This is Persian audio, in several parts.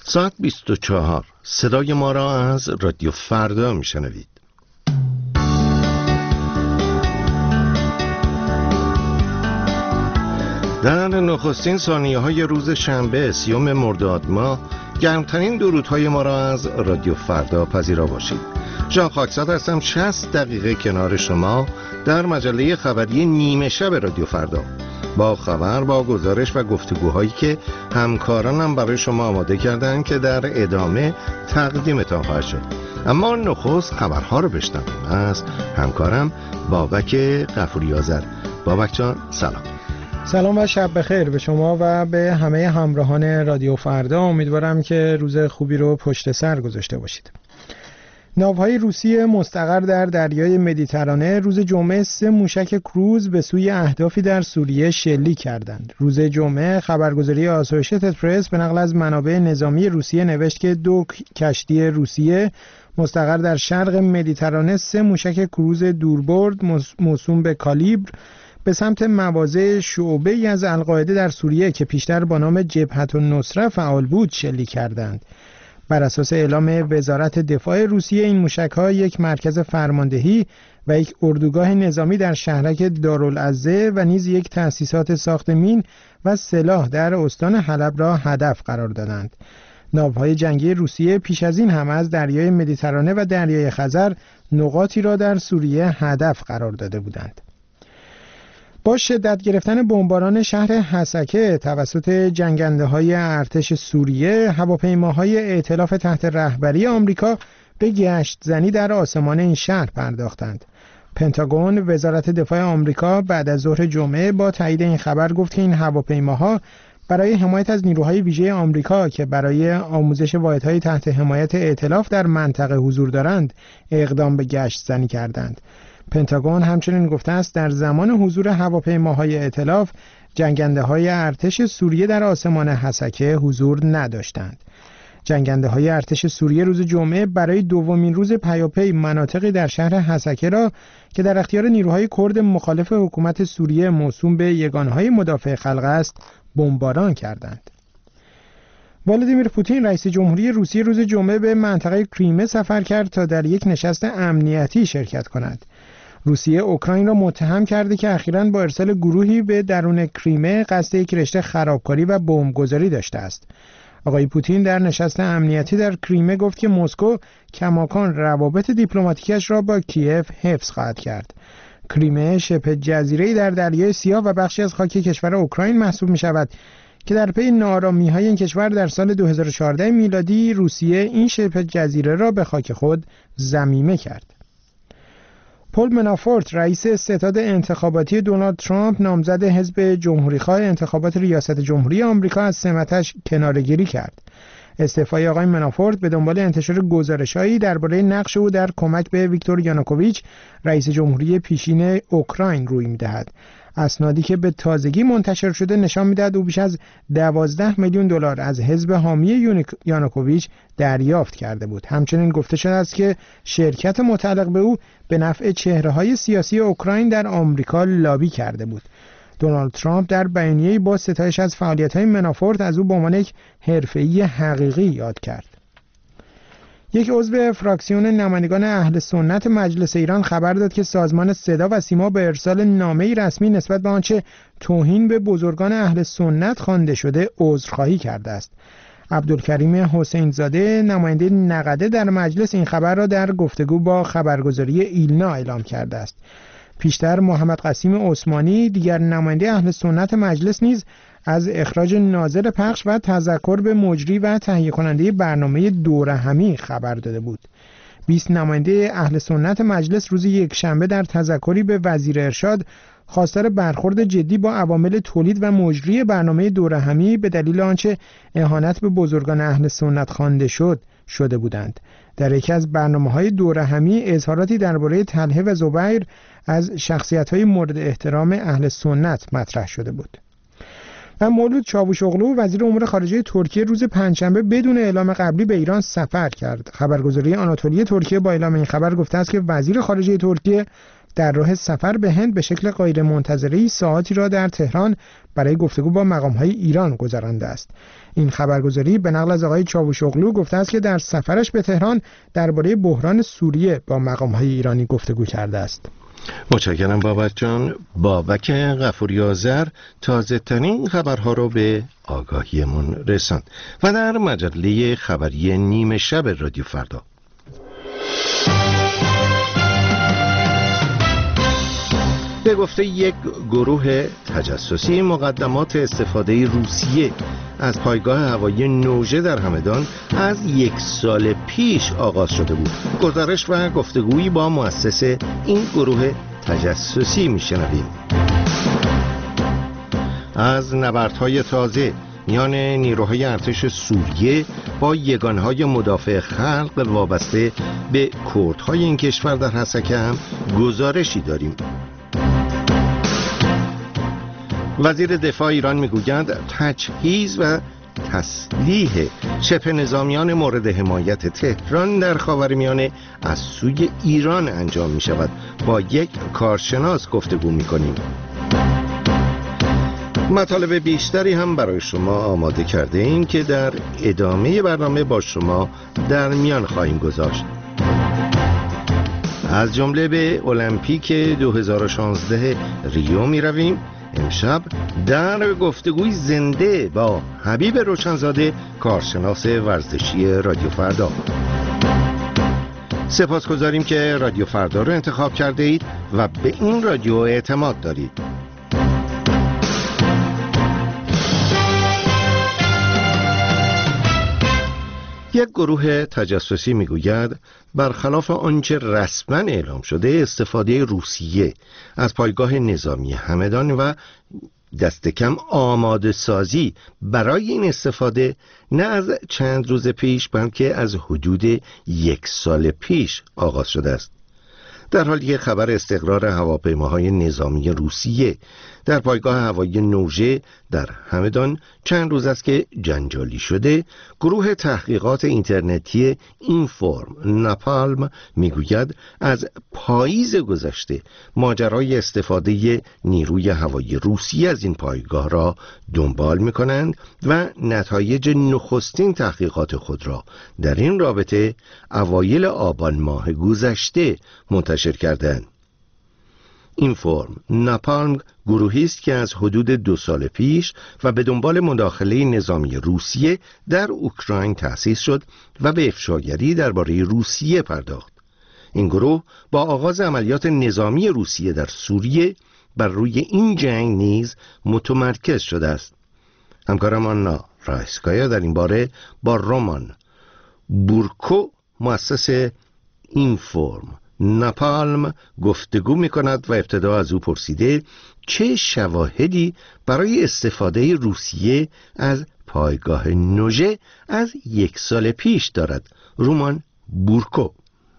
ساعت 24. صدای ما را از رادیو فردا میشنوید. در نخستین ثانیه‌های روز شنبه 30 مرداد ماه گرمترین درودهای ما را از رادیو فردا پذیرا باشید. ژان خاکزاد هستم. 60 دقیقه کنار شما در مجله خبری نیمه شب رادیو فردا، با خبر، با گزارش و گفتگوهایی که همکارانم برای شما آماده کردن که در ادامه تقدیمتان خواهد شد. اما نخست خبرها رو بشنویم از همکارم بابک غفوری آذر. بابک جان سلام. سلام و شب بخیر به شما و به همه همراهان رادیو فردا. امیدوارم که روز خوبی رو پشت سر گذاشته باشید. ناوهای روسی مستقر در دریای مدیترانه روز جمعه 3 موشک کروز به سوی اهدافی در سوریه شلیک کردند. روز جمعه خبرگزاری آسوشیتد پرس به نقل از منابع نظامی روسیه نوشت که 2 کشتی روسیه مستقر در شرق مدیترانه 3 موشک کروز دوربرد موسوم به کالیبر به سمت مواضع شعبه‌ای از القاعده در سوریه که پیشتر با نام جبهة النصره فعال بود شلیک کردند. بر اساس اعلام وزارت دفاع روسیه این موشک‌ها یک مرکز فرماندهی و یک اردوگاه نظامی در شهرک دارالعزه و نیز یک تأسیسات ساخت مین و سلاح در استان حلب را هدف قرار دادند. ناوهای جنگی روسیه پیش از این هم از دریای مدیترانه و دریای خزر نقاطی را در سوریه هدف قرار داده بودند. با شدت گرفتن بمباران شهر حسکه توسط جنگنده‌های ارتش سوریه، هواپیماهای ائتلاف تحت رهبری آمریکا به گشت زنی در آسمان این شهر پرداختند. پنتاگون، وزارت دفاع آمریکا، بعد از ظهر جمعه با تایید این خبر گفت که این هواپیماها برای حمایت از نیروهای ویژه آمریکا که برای آموزش واحدهای تحت حمایت ائتلاف در منطقه حضور دارند، اقدام به گشت زنی کردند. پنتاگون همچنین گفته است در زمان حضور هواپیماهای ائتلاف جنگنده‌های ارتش سوریه در آسمان حسکه حضور نداشتند. جنگنده‌های ارتش سوریه روز جمعه برای دومین روز پیاپی مناطقی در شهر حسکه را که در اختیار نیروهای کرد مخالف حکومت سوریه موسوم به یگانهای مدافع خلق است بمباران کردند. ولادیمیر پوتین رئیس جمهوری روسیه روز جمعه به منطقه کریمه سفر کرد تا در یک نشست امنیتی شرکت کند. روسیه اوکراین را متهم کرده که اخیراً با ارسال گروهی به درون کریمه قصد یک رشته خرابکاری و بمبگذاری داشته است. آقای پوتین در نشست امنیتی در کریمه گفت که مسکو کماکان روابط دیپلماتیکش را با کیف حفظ خواهد کرد. کریمه شبه جزیره‌ای در دریای سیاه و بخشی از خاک کشور اوکراین محسوب می‌شود که در پی ناآرامی‌های این کشور در سال 2014 میلادی روسیه این شبه جزیره را به خاک خود ضمیمه کرد. پل منافورت رئیس ستاد انتخاباتی دونالد ترامپ نامزد حزب جمهوری‌خواه انتخابات ریاست جمهوری آمریکا از سمتش کناره‌گیری کرد. استعفای آقای منافورت به دنبال انتشار گزارش‌هایی درباره نقش او در کمک به ویکتور یانوکوویچ رئیس جمهوری پیشین اوکراین روی می‌دهد. اسنادی که به تازگی منتشر شده نشان می‌دهد او بیش از 12 میلیون دلار از حزب حامی یانوکوویچ دریافت کرده بود. همچنین گفته شده است که شرکت متعلق به او به نفع چهره‌های سیاسی اوکراین در آمریکا لابی کرده بود. دونالد ترامپ در بیانیه‌ای با ستایش از فعالیت‌های منافورت از او به عنوان یک حرفه‌ای حقیقی یاد کرد. یک عضو فراکسیون نمایندگان اهل سنت مجلس ایران خبر داد که سازمان صدا و سیما به ارسال نامه‌ای رسمی نسبت به آنچه توهین به بزرگان اهل سنت خوانده شده عذرخواهی کرده است. عبدالکریم حسین زاده نماینده نقده در مجلس این خبر را در گفتگو با خبرگزاری ایلنا اعلام کرده است. پیشتر محمد قاسم عثمانی دیگر نماینده اهل سنت مجلس نیز از اخراج ناظر پخش و تذکر به مجری و تهیه کننده برنامه دوره همی خبر داده بود. 20 نماینده اهل سنت مجلس روز یکشنبه در تذکری به وزیر ارشاد خواستار برخورد جدی با عوامل تولید و مجری برنامه دوره همی به دلیل آنچه اهانت به بزرگان اهل سنت خوانده شده بودند. در یکی از برنامه‌های دوره همی اظهاراتی درباره طلحه و زبیر از شخصیت‌های مورد احترام اهل سنت مطرح شده بود. و مولود چاوشوغلو وزیر امور خارجه ترکیه روز پنجشنبه بدون اعلام قبلی به ایران سفر کرد. خبرگزاری آناتولی ترکیه با اعلام این خبر گفته است که وزیر خارجه ترکیه در راه سفر به هند به شکل غیر منتظره‌ای ساعاتی را در تهران برای گفتگو با مقام‌های ایران گذرانده است. این خبرگزاری به نقل از آقای چاوشوغلو گفته است که در سفرش به تهران درباره بحران سوریه با مقام‌های ایرانی گفتگو کرده است. متشکرم بابک جان. بابک غفوری آذر تازه ترین خبرها رو به آگاهیمون رساند و در مجله خبری نیمه شب رادیو فردا به گفته یک گروه تجسسی مقدمات استفاده روسیه از پایگاه هوایی نوژه در همدان از 1 سال پیش آغاز شده بود. گزارش و گفتگویی با مؤسس این گروه تجسسی میشنویم. از نبردهای تازه میان نیروهای ارتش سوریه با یگانهای مدافع خلق وابسته به کردهای این کشور در حسکه هم گزارشی داریم. وزیر دفاع ایران میگوید تجهیز و تسلیح شبه نظامیان مورد حمایت تهران در خاورمیانه از سوی ایران انجام می شود. با یک کارشناس گفتگو می کنیم. مطالب بیشتری هم برای شما آماده کرده ایم که در ادامه برنامه با شما در میان خواهیم گذاشت. از جمله به المپیک 2016 ریو می رویم. امشب در گفتگوی زنده با حبیب روشنزاده کارشناس ورزشی رادیو فردا. سپاسگزاریم که رادیو فردا رو انتخاب کرده اید و به این رادیو اعتماد دارید. یک گروه تجسسی میگوید برخلاف آنچه رسما اعلام شده استفاده روسیه از پایگاه نظامی همدان و دست کم آماده سازی برای این استفاده نه از چند روز پیش بلکه از حدود 1 سال پیش آغاز شده است. در حالی که خبر استقرار هواپیماهای نظامی روسیه در پایگاه هوایی نوژه در همدان چند روز است که جنجالی شده، گروه تحقیقات اینترنتی اینفورم ناپالم میگوید از پاییز گذشته ماجرای استفاده نیروی هوایی روسیه از این پایگاه را دنبال می‌کنند و نتایج نخستین تحقیقات خود را در این رابطه اوایل آبان ماه گذشته منتشر کردند. اینفورم ناپالم گروهی است که از حدود 2 سال پیش و به دنبال مداخله نظامی روسیه در اوکراین تأسیس شد و به افشاگری درباره روسیه پرداخت. این گروه با آغاز عملیات نظامی روسیه در سوریه بر روی این جنگ نیز متمرکز شده است. همکارم آنا رایسکایا در این باره با رومان بورکو مؤسس اینفورم ناپالم گفتگو می کند و ابتدا از او پرسیده چه شواهدی برای استفاده روسیه از پایگاه نوژه از 1 سال پیش دارد. رومان بورکو: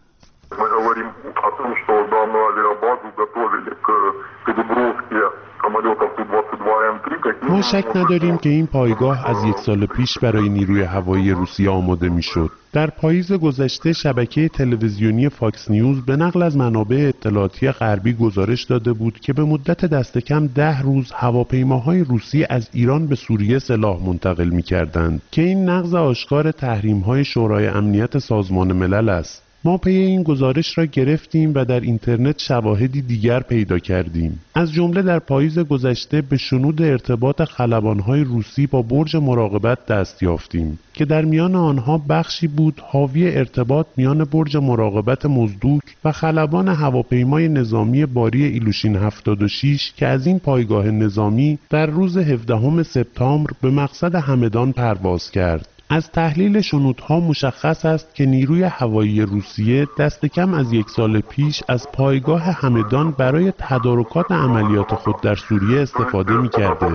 ما شک نداریم که این پایگاه از 1 سال پیش برای نیروی هوایی روسیه آماده میشد. در پاییز گذشته شبکه تلویزیونی فاکس نیوز به نقل از منابع اطلاعاتی غربی گزارش داده بود که به مدت دست کم 10 روز هواپیماهای روسی از ایران به سوریه سلاح منتقل می‌کردند که این نقض آشکار تحریم‌های شورای امنیت سازمان ملل است. ما پی این گزارش را گرفتیم و در اینترنت شواهدی دیگر پیدا کردیم. از جمله در پاییز گذشته به شنود ارتباط خلبان‌های روسی با برج مراقبت دست یافتیم که در میان آنها بخشی بود حاوی ارتباط میان برج مراقبت مزدوک و خلبان هواپیمای نظامی باری ایلوشین 76 که از این پایگاه نظامی در روز 17 سپتامبر به مقصد همدان پرواز کرد. از تحلیل شنودها مشخص است که نیروی هوایی روسیه دست کم از 1 سال پیش از پایگاه همدان برای تدارکات عملیات خود در سوریه استفاده می‌کرده.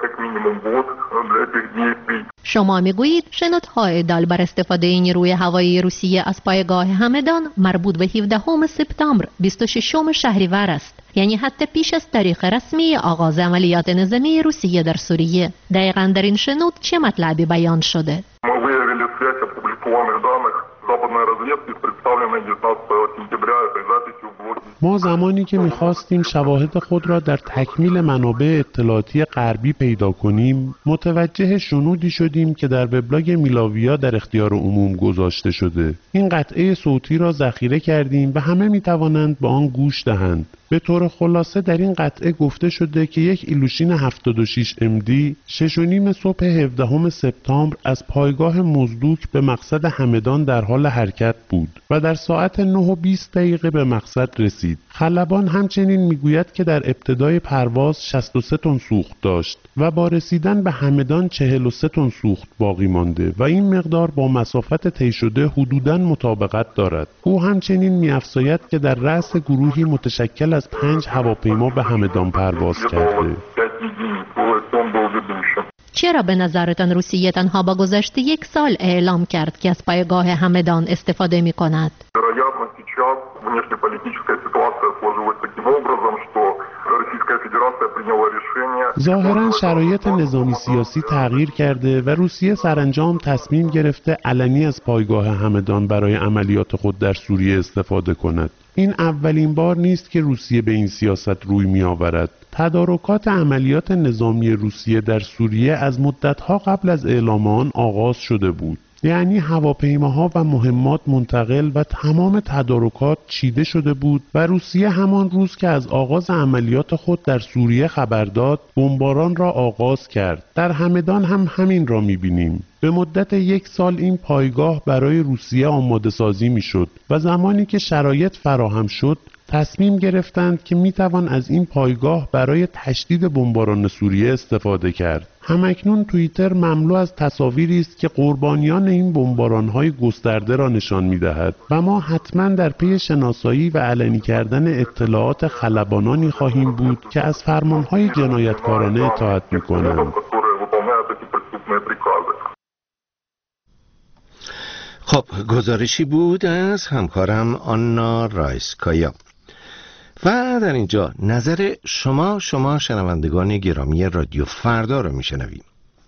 شما میگویید شنودها ادعا بر استفاده نیروی هوایی روسیه از پایگاه همدان مربوط به 17 سپتامبر 26 شهریور است، یعنی حتی پیش از تاریخ رسمی آغاز عملیات نظامی روسیه در سوریه. دقیقاً در این شنود چه مطلبی بیان شده؟ ما زمانی که می‌خواستیم شواهد خود را در تکمیل منابع اطلاعاتی غربی پیدا کنیم، متوجه شنودی شدیم که در وبلاگ میلاویا در اختیار عموم گذاشته شده. این قطعه صوتی را ذخیره کردیم و همه می‌توانند به آن گوش دهند. به طور خلاصه در این قطعه گفته شده که یک ایلوشین 76 MD 6:30 صبح 17 سپتامبر از پایگاه مزدوک به مقصد همدان در حال حرکت بود و در ساعت 9:20 به مقصد رسید. خلبان همچنین میگوید که در ابتدای پرواز 63 تن سوخت داشت و با رسیدن به همدان 43 تن سوخت باقی مانده و این مقدار با مسافت طی شده حدوداً مطابقت دارد. او همچنین می‌افزاید که در رأس گروهی متشکل از 5 هواپیما به همدان پرواز کرده. چرا به نظرتان روسیه تنها با گذشت 1 سال اعلام کرد که از پایگاه همدان استفاده می کند؟ ظاهراً شرایط نظامی سیاسی تغییر کرده و روسیه سرانجام تصمیم گرفته علنی از پایگاه همدان برای عملیات خود در سوریه استفاده کند. این اولین بار نیست که روسیه به این سیاست روی می آورد. تدارکات عملیات نظامی روسیه در سوریه از مدتها قبل از اعلام آن آغاز شده بود. یعنی هواپیماها و مهمات منتقل و تمام تدارکات چیده شده بود و روسیه همان روز که از آغاز عملیات خود در سوریه خبر داد، بمباران را آغاز کرد. در همدان هم همین را می‌بینیم. به مدت 1 سال این پایگاه برای روسیه آماده سازی می‌شد و زمانی که شرایط فراهم شد، تصمیم گرفتند که میتوان از این پایگاه برای تشدید بمباران سوریه استفاده کرد. همکنون توییتر مملو از تصاویری است که قربانیان این بمباران‌های گسترده را نشان می‌دهد و ما حتما در پی شناسایی و علنی کردن اطلاعات خلبانانی خواهیم بود که از فرمان‌های جنایتکارانه اطاعت می‌کنند. خب، گزارشی بود از همکارم آنا رایسکایا. و در اینجا نظر شما شنوندگان گرامی رادیو فردا رو میشنویم.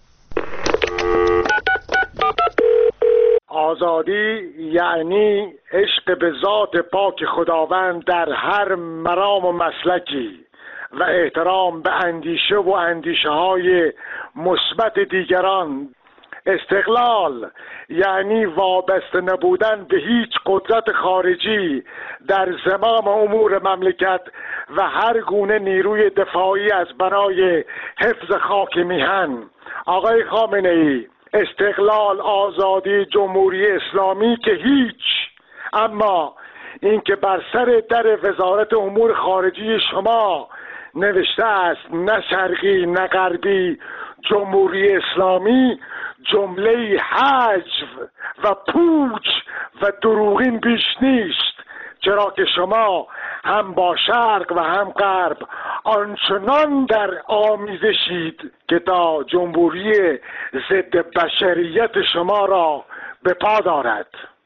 آزادی یعنی عشق به ذات پاک خداوند در هر مرام و مسلکی و احترام به اندیشه و اندیشه های مثبت دیگران. استقلال یعنی وابسته نبودن به هیچ قدرت خارجی در زمام امور مملکت و هر گونه نیروی دفاعی از بنای حفظ خاک میهن. آقای خامنه ای، استقلال، آزادی، جمهوری اسلامی که هیچ، اما اینکه بر سر در وزارت امور خارجی شما نوشته است نه شرقی نه غربی، جمهوری اسلامی، جمله حجو و پوچ و دروغین بیش نیست، چرا که شما هم با شرق و هم غرب آنچنان در آمیزشید که تا جمهوری ضد بشریت شما را به پا دارد.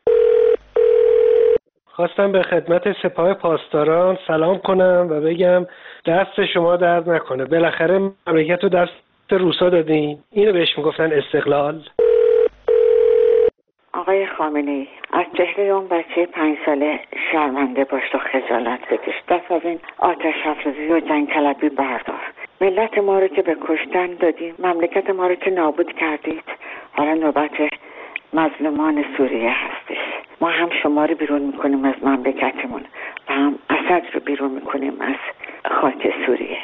خواستم به خدمت سپاه پاسداران سلام کنم و بگم دست شما درد نکنه. بالاخره مملکت رو دست روسا دادین. اینو بهش میگفتن استقلال. آقای خامنه‌ای، از چهره اون بچه 5 ساله شرمنده باش و خجالت بکش. دست از این آتش افروزی و جنگ طلبی بردار. ملت ما رو که به کشتن دادیم، مملکت ما رو که نابود کردید، حالا نوبت مظلومان سوریه هستش. ما هم شما رو بیرون میکنیم از مملکتمون و هم اسد رو بیرون میکنیم از خاک سوریه.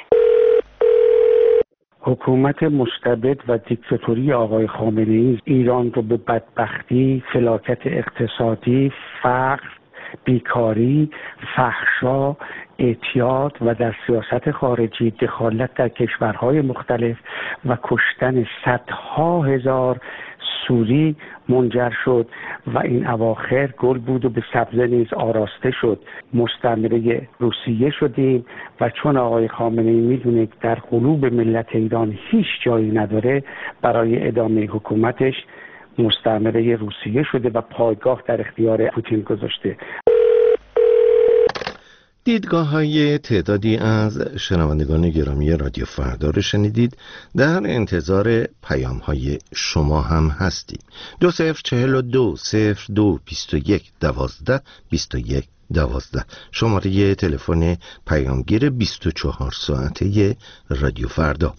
حکومت مستبد و دیکتاتوری آقای خامنه‌ای ایران رو به بدبختی، فلاکت اقتصادی، فقر، بیکاری، فحشا، اعتیاد و در سیاست خارجی دخالت در کشورهای مختلف و کشتن صدها هزار سوری منجر شد و این اواخر گل بود و به سبزه نیز آراسته شد. مستعمره روسیه شدیم و چون آقای خامنه‌ای میدونه در قلوب ملت ایران هیچ جایی نداره، برای ادامه حکومتش مستعمره روسیه شده و پایگاه در اختیار پوتین گذاشته. دیدگاه‌های تعدادی از شنوندگان گرامی رادیو فردا رو شنیدید. در انتظار پیام‌های شما هم هستیم. 2042 02 21 12 21 12 شماره تلفن پیامگیر 24 ساعته رادیو فردا.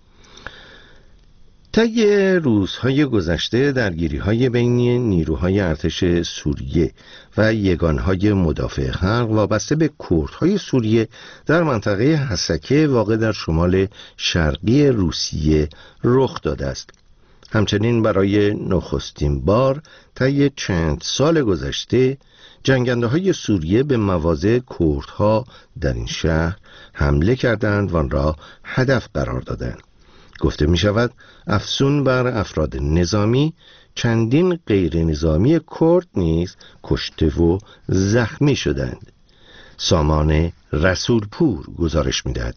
طی روزهای گذشته درگیری‌های بین نیروهای ارتش سوریه و یگانهای مدافع خلق وابسته به کردهای سوریه در منطقه حسکه واقع در شمال شرقی روسیه رخ داده است. همچنین برای نخستین بار طی چند سال گذشته جنگنده‌های سوریه به مواضع کردها در این شهر حمله کردند و آن را هدف قرار دادند. گفته می شود افسون بر افراد نظامی چندین غیر نظامی کرد نیز کشته و زخمی شدند. سامان رسولپور گزارش می دهد.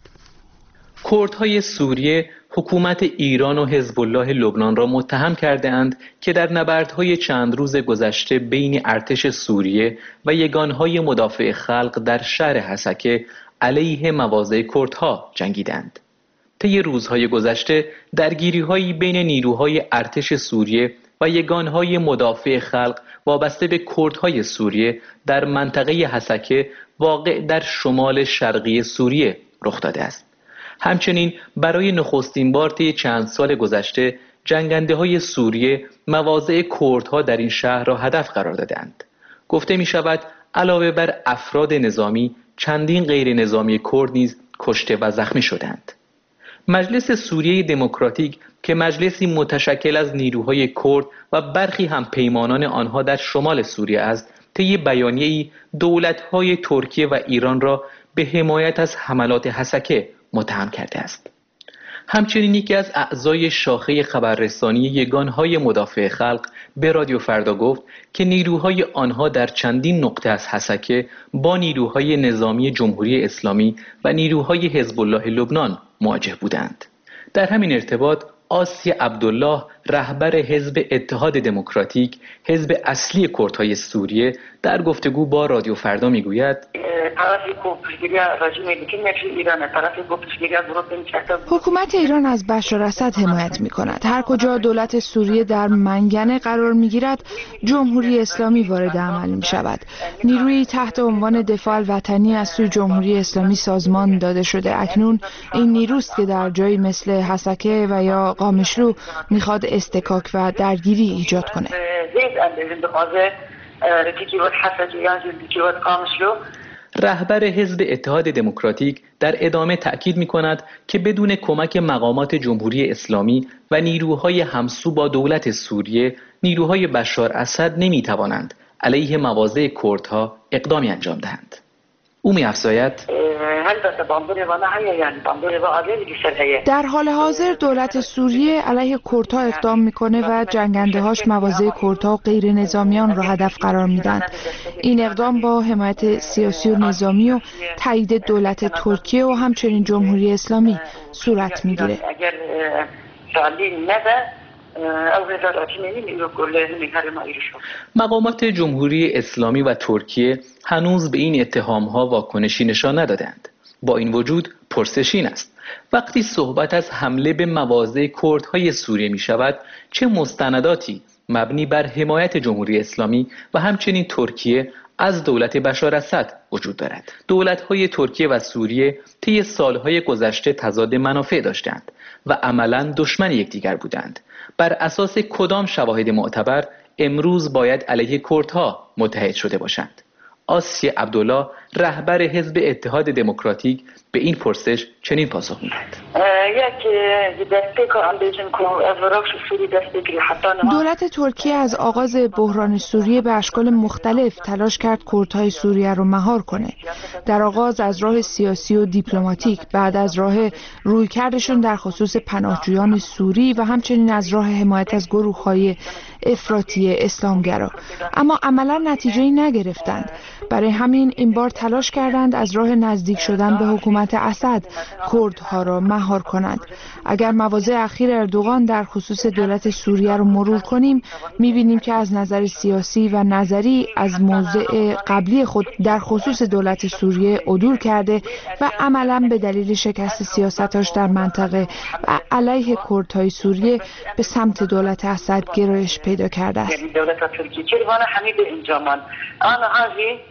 کردهای سوریه حکومت ایران و حزب الله لبنان را متهم کرده اند که در نبردهای چند روز گذشته بین ارتش سوریه و یگانهای مدافع خلق در شهر حسکه علیه مواضع کردها جنگیدند. طی روزهای گذشته درگیری‌هایی بین نیروهای ارتش سوریه و یگانهای مدافع خلق وابسته به کردهای سوریه در منطقه حسکه واقع در شمال شرقی سوریه رخ داده است. همچنین برای نخستین بار طی چند سال گذشته جنگنده‌های سوریه مواضع کردها در این شهر را هدف قرار دادند. گفته می شود علاوه بر افراد نظامی چندین غیر نظامی کرد نیز کشته و زخمی شدند. مجلس سوریه دموکراتیک که مجلسی متشکل از نیروهای کرد و برخی هم پیمانان آنها در شمال سوریه است، طی بیانیه‌ای دولت‌های ترکیه و ایران را به حمایت از حملات حسکه متهم کرده است. همچنین یکی از اعضای شاخه خبررسانی یگانهای مدافع خلق به رادیو فردا گفت که نیروهای آنها در چندین نقطه از حسکه با نیروهای نظامی جمهوری اسلامی و نیروهای حزب الله لبنان مواجه بودند. در همین ارتباط آسی عبدالله رهبر حزب اتحاد دموکراتیک، حزب اصلی کردهای سوریه، در گفتگو با رادیو فردا میگوید حکومت ایران از بشار اسد حمایت می کند. هر کجا دولت سوریه در منگنه قرار می گیرد جمهوری اسلامی وارد عمل می شود. نیروی تحت عنوان دفاع الوطنی از سوی جمهوری اسلامی سازمان داده شده. اکنون این نیروست که در جایی مثل حسکه و یا قامشلو میخواد استکاک و درگیری ایجاد کنه. رهبر حزب اتحاد دموکراتیک در ادامه تأکید می‌کند که بدون کمک مقامات جمهوری اسلامی و نیروهای همسو با دولت سوریه، نیروهای بشار اسد نمی‌توانند علیه مواضع کردها اقدامی انجام دهند. او می‌افزاید در حال حاضر دولت سوریه علیه کردها اقدام میکنه و جنگنده‌هاش مواضع کردها و غیر نظامیان را هدف قرار میدن. این اقدام با حمایت سیاسی و نظامی و تایید دولت ترکیه و همچنین جمهوری اسلامی صورت میگیره. مقامات جمهوری اسلامی و ترکیه هنوز به این اتهام‌ها واکنشی نشان ندادند. با این وجود پرسش این است: وقتی صحبت از حمله به مواضع کردهای سوریه می شود، چه مستنداتی مبنی بر حمایت جمهوری اسلامی و همچنین ترکیه از دولت بشار اسد وجود دارد؟ دولت‌های ترکیه و سوریه طی سالهای گذشته تضاد منافع داشتند و عملاً دشمن یکدیگر بودند. بر اساس کدام شواهد معتبر امروز باید علیه کردها متحد شده باشند؟ آسی عبدالله رهبر حزب اتحاد دموکراتیک به این پرسش چنین پاسخ می‌دهد: دولت ترکیه از آغاز بحران سوریه به اشکال مختلف تلاش کرد کردهای سوریه رو مهار کنه. در آغاز از راه سیاسی و دیپلماتیک، بعد از راه رویکردشون در خصوص پناهجویان سوری و همچنین از راه حمایت از گروه‌های افراطی اسلامگرا، اما عملا نتیجه‌ای نگرفتند. برای همین این بار تلاش کردند از راه نزدیک شدن به حکومت اسد کردها را مهار کنند. اگر مواضع اخیر اردوغان در خصوص دولت سوریه رو مرور کنیم می‌بینیم که از نظر سیاسی و نظری از موضع قبلی خود در خصوص دولت سوریه عدول کرده و عملاً به دلیل شکست سیاستاش در منطقه و علیه کردهای سوریه به سمت دولت اسد گرایش پیدا کرده است. دولت ترکیه چرا همین به اینجا من آن هذه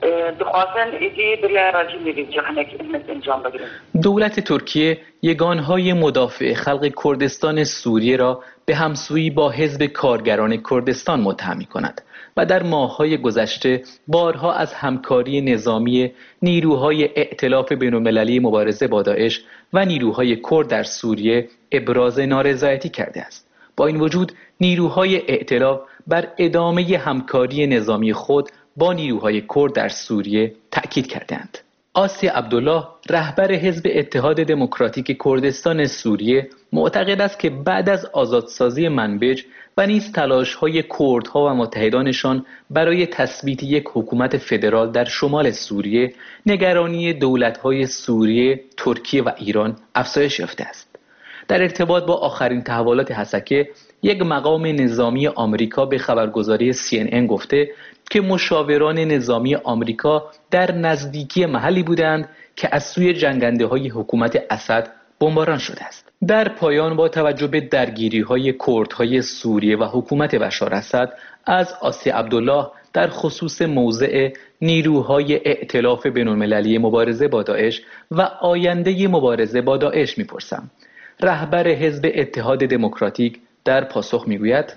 دولت ترکیه یگانهای مدافع خلق کردستان سوریه را به همسویی با حزب کارگران کردستان متهم می‌کند و در ماه‌های گذشته بارها از همکاری نظامی نیروهای ائتلاف بین‌المللی مبارزه با داعش و نیروهای کرد در سوریه ابراز نارضایتی کرده است. با این وجود نیروهای ائتلاف بر ادامه همکاری نظامی خود با نیروهای کرد در سوریه تأکید کردند. آسی عبدالله رهبر حزب اتحاد دموکراتیک کردستان سوریه معتقد است که بعد از آزادسازی منبج و نیز تلاش‌های کردها و متحدانشان برای تثبیت یک حکومت فدرال در شمال سوریه، نگرانی دولت‌های سوریه، ترکیه و ایران افزایش یافته است. در ارتباط با آخرین تحولات حسکه، یک مقام نظامی آمریکا به خبرگزاری CNN گفته که مشاوران نظامی آمریکا در نزدیکی محلی بودند که از سوی جنگنده‌های حکومت اسد بمباران شده است. در پایان با توجه به درگیری‌های کردهای سوریه و حکومت بشار اسد، از آسی عبدالله در خصوص موضع نیروهای ائتلاف بین‌المللی مبارزه با داعش و آینده مبارزه با داعش می‌پرسم. رهبر حزب اتحاد دموکراتیک در پاسخ میگوید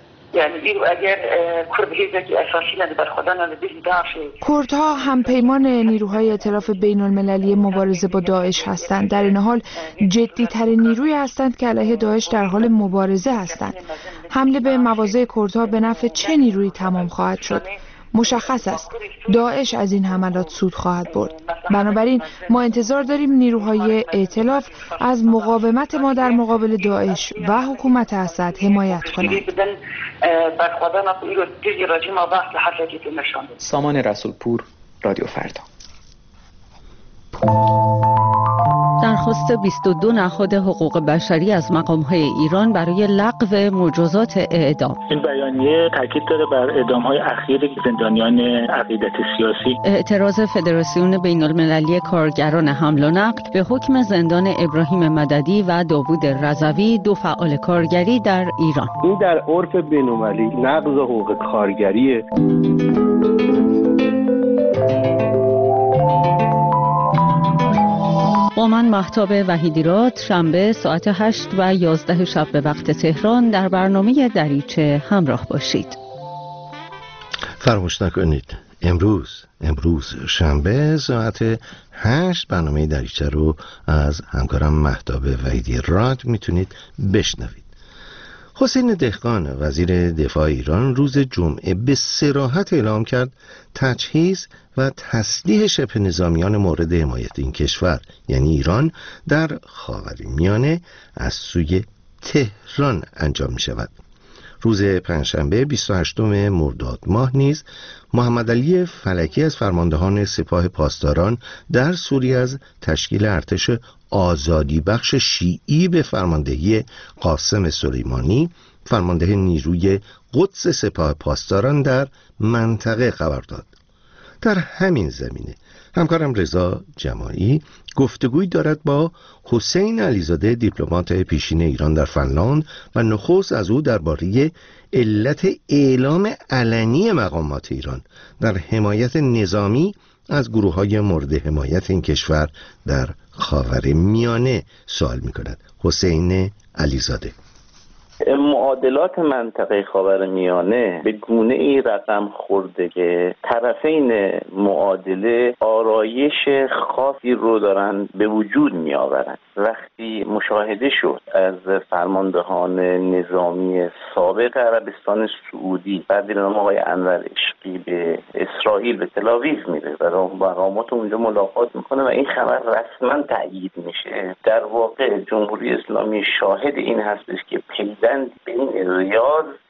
کردها هم پیمان نیروهای ائتلاف بین المللی مبارزه با داعش هستند. در این حال جدی ترین نیروی هستند که علیه داعش در حال مبارزه هستند. حمله به مواضع کردها به نفع چه نیرویی تمام خواهد شد؟ مشخص است داعش از این حملات سود خواهد برد. بنابراین ما انتظار داریم نیروهای ائتلاف از مقاومت ما در مقابل داعش و حکومت اسد حمایت کنند. سامان رسولپور، رادیو فردا. درخواست 22 نهاد حقوق بشری از مقام‌های ایران برای لغو مجازات اعدام. این بیانیه تاکید داره بر اعدام‌های اخیر زندانیان عقیدت سیاسی. اعتراض فدراسیون بین‌المللی کارگران حمل و نقل به حکم زندان ابراهیم مددی و داوود رضوی، دو فعال کارگری در ایران. این در عرف بین‌المللی نقض حقوق کارگریه. با من مهتاب وحیدیراد، شنبه ساعت 8 و 11 شب به وقت تهران در برنامه دریچه همراه باشید. فراموش نکنید امروز شنبه ساعت 8 برنامه دریچه رو از همکارم مهتاب وحیدیراد میتونید بشنوید. حسین دهقان وزیر دفاع ایران روز جمعه به صراحت اعلام کرد تجهیز و تسلیح شبه نظامیان مورد حمایت این کشور یعنی ایران در خاورمیانه از سوی تهران انجام می شود. روز پنجشنبه 28 مرداد ماه نیز محمد علی فلکی از فرماندهان سپاه پاسداران در سوریه از تشکیل ارتش آزادی بخش شیعی به فرماندهی قاسم سلیمانی فرمانده نیروی قدس سپاه پاسداران در منطقه خبر داد. در همین زمینه همکارم رضا جماعی گفتگوی دارد با حسین علیزاده دیپلمات پیشین ایران در فنلاند و نخست از او درباره علت اعلام علنی مقامات ایران در حمایت نظامی از گروه‌های مورد حمایت این کشور در خاورمیانه سوال می‌کند. حسین علیزاده: معادلات منطقه خاورمیانه به گونه ای رقم خورده که طرفین معادله آرایش خاصی رو دارن به وجود می آورن. وقتی مشاهده شد از فرماندهان نظامی سابق عربستان سعودی بعد جناب آقای انور عشقی به اسرائیل به تل‌آویو میره و مقامات اونجا ملاقات میکنه و این خبر رسما تأیید میشه، در واقع جمهوری اسلامی شاهد این هستش که پیوند بین ریاض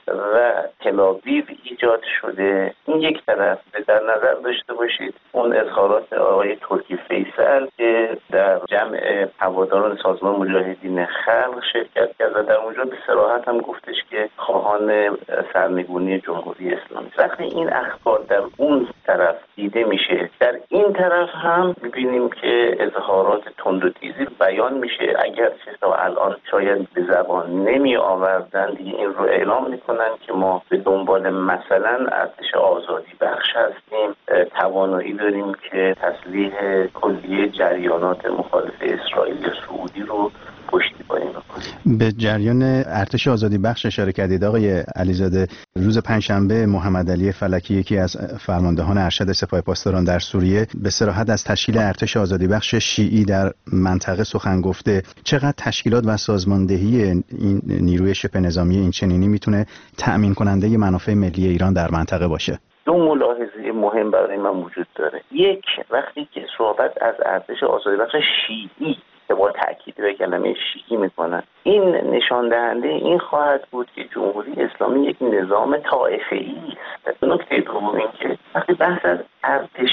و تل‌آویو ایجاد شده. این یک طرف. در نظر داشته باشید اون اظهارات آقای ترکی فیصل که در جمع هواداران سازمان مجاهدین خلق شرکت کرد و در اونجا به صراحت هم گفتش که خواهان سرنگونی جمهوری اسلامی. وقتی این اخبار در اون طرف دیده میشه، در این طرف هم میبینیم که اظهارات تند و تیزی بیان میشه. اگر چه تا الان شاید به زبان نمی آوردن، دیگه این رو اعلام میکنن که ما به دنبال مثلا ارتش آزادی بخش هستیم، توانایی داریم که تسلیح کلیه جریانات مخالف اسرائیل یا سعودی رو پشتیبانی بکنیم. به جریان ارتش آزادی بخش اشاره کردید آقای علیزاده. روز پنجشنبه محمد علی فلکی، یکی از فرماندهان ارشد سپاه پاسداران در سوریه، به صراحت از تشکیل ارتش آزادی بخش شیعی در منطقه سخن گفته. چقدر تشکیلات و سازماندهی این نیروی شبه نظامی این چنینی میتونه تأمین کننده منافع ملی ایران در منطقه باشه؟ دو ملاحظه مهم برای من وجود داره. یک، وقتی که صحبت از ارتش آزادی بخش شیعی که با تأکید به کلمه شیعی میکنن، این نشان دهنده این خواهد بود که جمهوری اسلامی یک نظام طائفه‌ای است. نکته دوم این که وقتی بحث از ارتش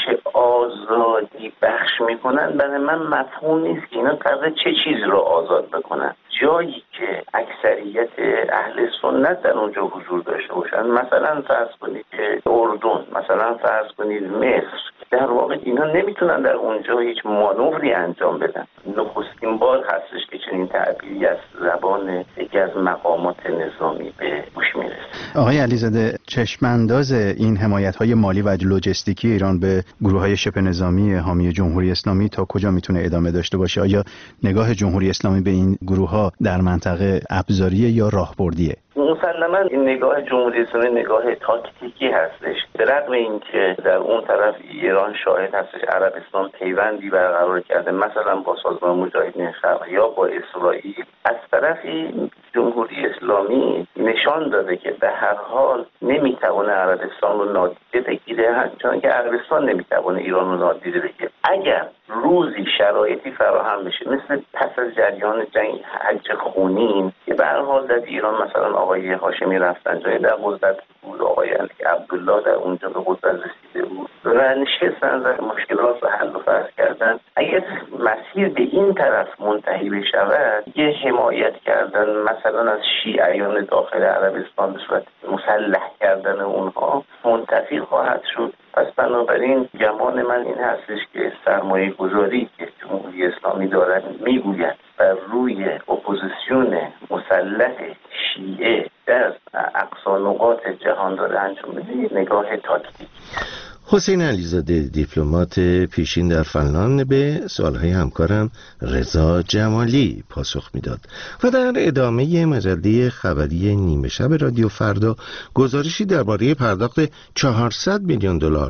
آزادی بخش میکنن، برای من مفهوم نیست که اینا قراره چه چیزی رو آزاد بکنن. جایی که اکثریت اهل سنت در اونجا حضور داشته باشن، مثلا فرض کنید که اردن، مثلا فرض کنید مصر، در واقع اینا نمیتونن در اونجا هیچ مانوری انجام بدن. نخستین بار هستش که چنین تعبیری از زبان یکی از مقامات نظامی به گوش میرسه. آقای علیزاده، چشمانداز این حمایت‌های مالی و لوجستیکی ایران به گروه‌های شبه نظامی حامی جمهوری اسلامی تا کجا میتونه ادامه داشته باشه؟ آیا نگاه جمهوری اسلامی به این گروه‌ها در منطقه ابزاریه یا راهبردیه؟ مسلماً این نگاه جمهوری اسلامی نگاه تاکتیکی هستش. به رغم اینکه در اون طرف ایران شاهد هستش عربستان پیوندی برقرار کرده، مثلا با سازمان مجاهدین خلق یا با اسرائیل، از طرفی جمهوری اسلامی نشان داده که به هر حال نمیتونه عربستان رو نادیده بگیره، چون که عربستان نمیتونه ایران رو نادیده بگیره. اگر روزی شرایطی فراهم بشه، مثل پس از جریان جنگ حج خونین که به هر حال در ایران مثلا آقای هاشمی رفسنجانی در قدرت بود، آقای عبدالله در اونجا به قدرت رسیده بود و نشستن و مشکلات رو حل و فصل کردن. اگر مسیر به این طرف منتهی بشود، یه حمایت کردن مثلا از شیعیان داخل عربستان به صورت مسلح کردن اونها منتفی خواهد شد. پس بنابراین گمان من این هستش که سرمایه گذاری که جمهوری اسلامی دارد میگوید بر روی اپوزیسیون مسلح شیعه در اقصا نقاط جهان داره انجام میده، نگاه تاکتیکی. حسین علیزاده، دیپلمات پیشین در فنلاند، به سوالهای همکارم رضا جمالی پاسخ میداد و در ادامه مجله خبری نیمه شب رادیو فردا گزارشی درباره پرداخت 400 میلیون دلار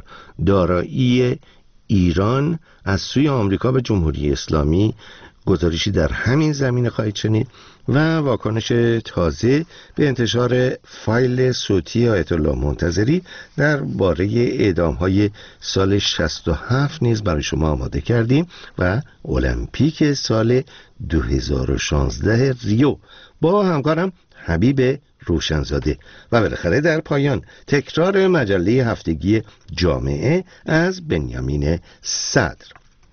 دارایی ایران از سوی آمریکا به جمهوری اسلامی، گزارشی در همین زمینه خواهید شنید و واکنش تازه به انتشار فایل صوتی آیت الله منتظری درباره اعدام‌های سال 67 نیز برای شما آماده کردیم و المپیک سال 2016 ریو با همکارم حبیب روشنزاده و بالاخره در پایان تکرار مجله هفتگی جامعه از بنیامین صدر.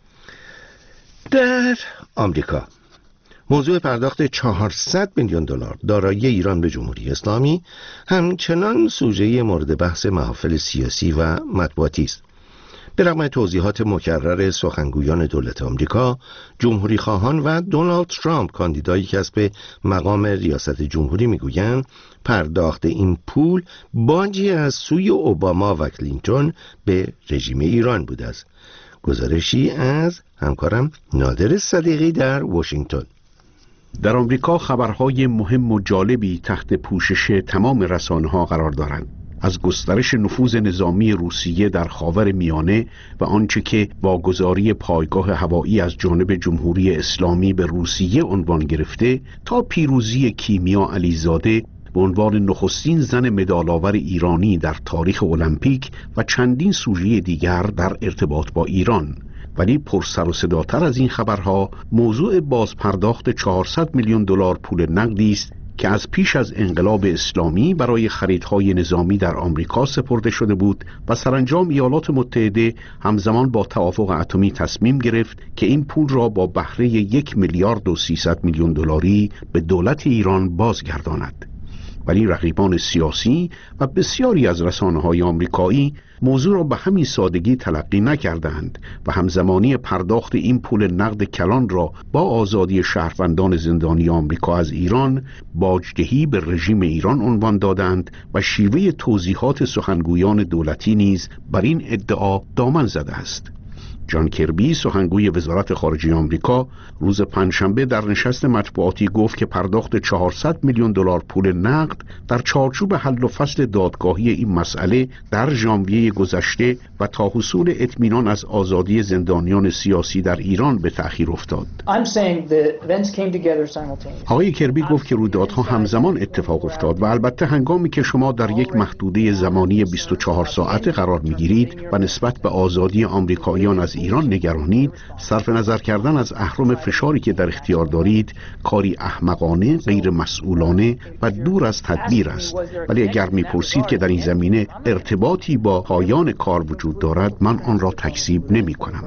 در آمریکا موضوع پرداخت 400 میلیون دلار دارایی ایران به جمهوری اسلامی همچنان سوژه مورد بحث محافل سیاسی و مطبوعاتی است. به رغم توضیحات مکرر سخنگویان دولت آمریکا، جمهوری خواهان و دونالد ترامپ کاندیدای کسب مقام ریاست جمهوری میگویند پرداخت این پول باجی از سوی اوباما و کلینتون به رژیم ایران بوده است. گزارشی از همکارم نادر صدیقی در واشنگتن. در آمریکا خبرهای مهم و جالبی تحت پوشش تمام رسانه‌ها قرار دارند. از گسترش نفوذ نظامی روسیه در خاورمیانه و آنچه که واگذاری پایگاه هوایی از جانب جمهوری اسلامی به روسیه عنوان گرفته تا پیروزی کیمیا علیزاده به عنوان نخستین زن مدال‌آور ایرانی در تاریخ المپیک و چندین سوژه دیگر در ارتباط با ایران. ولی پرسر و صداتر از این خبرها موضوع بازپرداخت 400 میلیون دلار پول نقدی است که از پیش از انقلاب اسلامی برای خریدهای نظامی در آمریکا سپرده شده بود و سرانجام ایالات متحده همزمان با توافق اتمی تصمیم گرفت که این پول را با بهره 1 میلیارد و 300 میلیون دلاری به دولت ایران بازگرداند. ولی رقیبان سیاسی و بسیاری از رسانه‌های آمریکایی موضوع را به همین سادگی تلقی نکردند و همزمانی پرداخت این پول نقد کلان را با آزادی شهروندان زندانی آمریکا از ایران باجدهی به رژیم ایران عنوان دادند و شیوه توضیحات سخنگویان دولتی نیز بر این ادعا دامن زده است. جان کربی سخنگوی وزارت خارجه آمریکا روز پنجشنبه در نشست مطبوعاتی گفت که پرداخت 400 میلیون دلار پول نقد در چارچوب حل و فصل دادگاهی این مسئله در ژانویه گذشته و تا حصول اطمینان از آزادی زندانیان سیاسی در ایران به تأخیر افتاد. آقای کربی گفت که رویدادها همزمان اتفاق افتاد و البته هنگامی که شما در یک محدوده زمانی 24 ساعته قرار می‌گیرید و نسبت به آزادی آمریکاییان از ایران نگرانید، صرف نظر کردن از اهرم فشاری که در اختیار دارید کاری احمقانه، غیر مسئولانه و دور از تدبیر است. ولی اگر میپرسید که در این زمینه ارتباطی با پایان کار وجود دارد، من آن را تکذیب نمی کنم.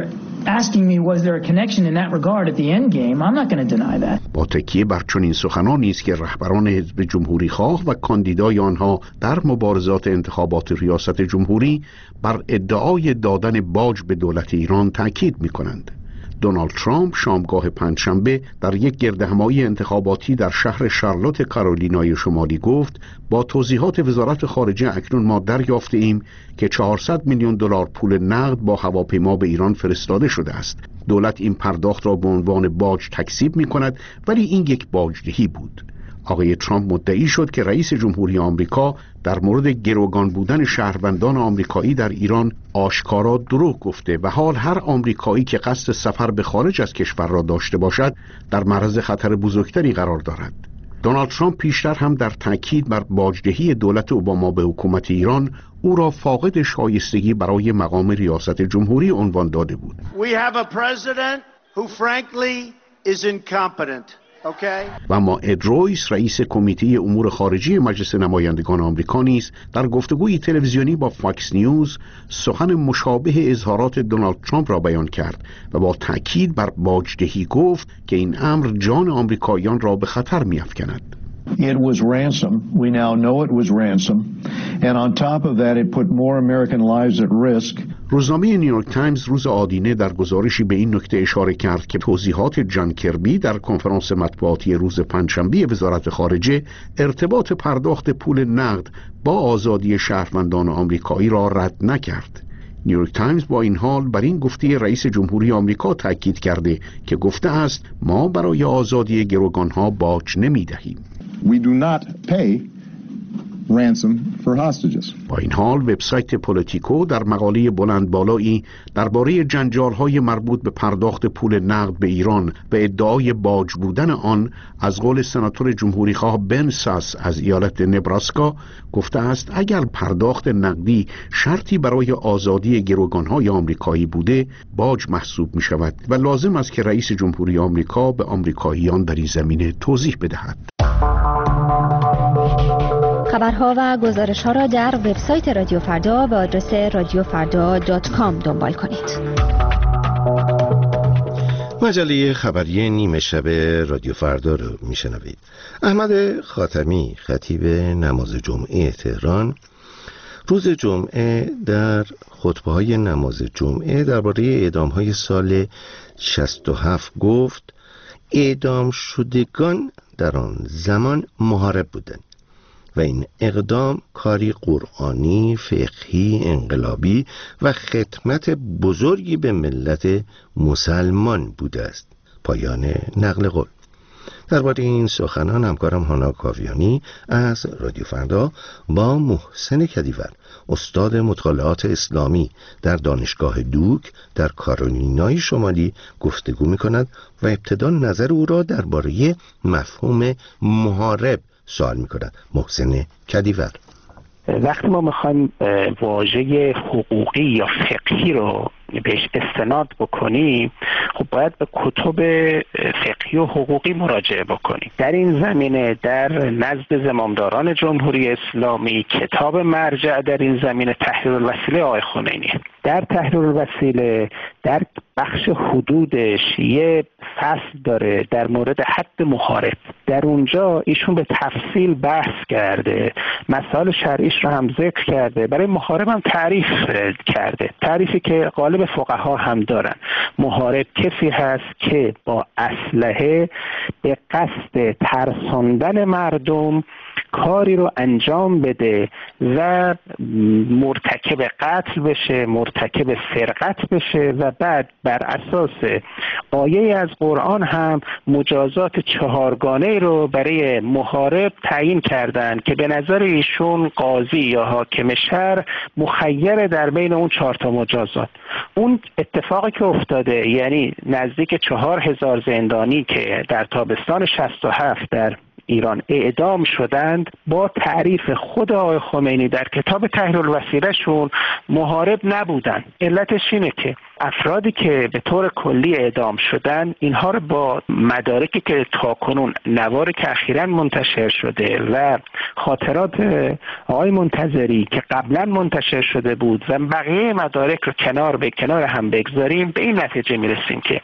با تکیه بر چنین سخنانی است که رهبران حزب جمهوری خواه و کاندیدای آنها در مبارزات انتخابات ریاست جمهوری بر ادعای دادن باج به دولت ایران تاکید می کنند. دونالد ترامپ شامگاه پنجشنبه در یک گردهمایی انتخاباتی در شهر شارلوت کارولینای شمالی گفت با توضیحات وزارت خارجه اکنون ما دریافته ایم که 400 میلیون دلار پول نقد با هواپیما به ایران فرستاده شده است. دولت این پرداخت را به عنوان باج تکذیب می کند، ولی این یک باجدهی بود. آقای ترامپ مدعی شد که رئیس جمهوری آمریکا در مورد گروگان بودن شهروندان آمریکایی در ایران آشکارا دروغ گفته و حال هر آمریکایی که قصد سفر به خارج از کشور را داشته باشد در معرض خطر بزرگتری قرار دارد. دونالد ترامپ پیشتر هم در تاکید بر باجدهی دولت اوباما به حکومت ایران او را فاقد شایستگی برای مقام ریاست جمهوری عنوان داده بود. We have a president who frankly is incompetent. و اما اد رویس رئیس کمیته امور خارجی مجلس نمایندگان آمریکا نیز در گفتگوی تلویزیونی با فاکس نیوز سخن مشابه اظهارات دونالد ترامپ را بیان کرد و با تأکید بر باجدهی گفت که این امر جان آمریکاییان را به خطر می‌افکند. It was ransom. We now know it was ransom. And on top of that it put more American lives at risk. روزنامه نیویورک تایمز روز آدینه در گزارشی به این نکته اشاره کرد که توضیحات جان کربی در کنفرانس مطبوعاتی روز پنجشنبه وزارت خارجه ارتباط پرداخت پول نقد با آزادی شهروندان آمریکایی را رد نکرد. نیویورک تایمز با این حال بر این گفته رئیس جمهوری آمریکا تاکید کرده که گفته است ما برای آزادی گروگانها باج نمی‌دهیم. We do not pay ransom for hostages. با این حال وبسایت پولیتیکو در مقاله بلند بالایی درباره جنجال‌های مربوط به پرداخت پول نقد به ایران و ادعای باج بودن آن از قول سناتور جمهوری خواه بن ساس از ایالت نبراسکا گفته است اگر پرداخت نقدی شرطی برای آزادی گروگان‌های آمریکایی بوده باج محسوب می شود و لازم است که رئیس جمهوری آمریکا به آمریکاییان در این زمینه توضیح بدهد. خبرها و گزارش‌ها را در وبسایت رادیو فردا به آدرس radiofarda.com دنبال کنید. مجله خبری نیمه شب رادیو فردا رو میشنوید. احمد خاتمی خطیب نماز جمعه تهران روز جمعه در خطبه‌های نماز جمعه درباره اعدام‌های سال 67 گفت اعدام شدگان در آن زمان محارب بودند و این اقدام کاری قرآنی، فقهی، انقلابی و خدمت بزرگی به ملت مسلمان بوده است. پایان نقل قول. درباره این سخنان همکارم هانا کاویانی از رادیو فردا با محسن کدیور استاد مطالعات اسلامی در دانشگاه دوک در کارولینای شمالی گفتگو می‌کند و ابتدا نظر او را درباره مفهوم محارب سوال می‌کند. محسن کدیور: وقتی ما میخوایم واژه حقوقی یا فقهی رو بهش استناد بکنیم، خب باید به کتب فقهی و حقوقی مراجعه بکنیم. در این زمینه در نزد زمامداران جمهوری اسلامی کتاب مرجع در این زمینه تحریر الوسیله آقای خمینی. در تحریر الوسیله در بخش حدودش یه فصل داره در مورد حد محارب. در اونجا ایشون به تفصیل بحث کرده، مسائل شرعیش رو هم ذکر کرده، برای محارب هم تعریف کرده، تعریفی که غالب فقها هم دارن. محارب کسی هست که با اسلحه به قصد ترساندن مردم کاری رو انجام بده و مرتکب قتل بشه، مرتکب سرقت بشه و بعد بر اساس آیه از قرآن هم مجازات 4 گانه رو برای محارب تعیین کردن که به نظر ایشون قاضی یا حاکم شهر مخیر در بین اون 4 تا مجازات. اون اتفاقی که افتاده، یعنی نزدیک 4000 زندانی که در تابستان 67 در ایران اعدام شدند، با تعریف خود آقای خمینی در کتاب تحریر الوسیله شون محارب نبودن. علتش اینه که افرادی که به طور کلی اعدام شدن، اینها رو با مدارکی که تاکنون نواری که اخیراً منتشر شده و خاطرات آقای منتظری که قبلا منتشر شده بود و بقیه مدارک رو کنار به کنار هم بگذاریم، به این نتیجه میرسیم که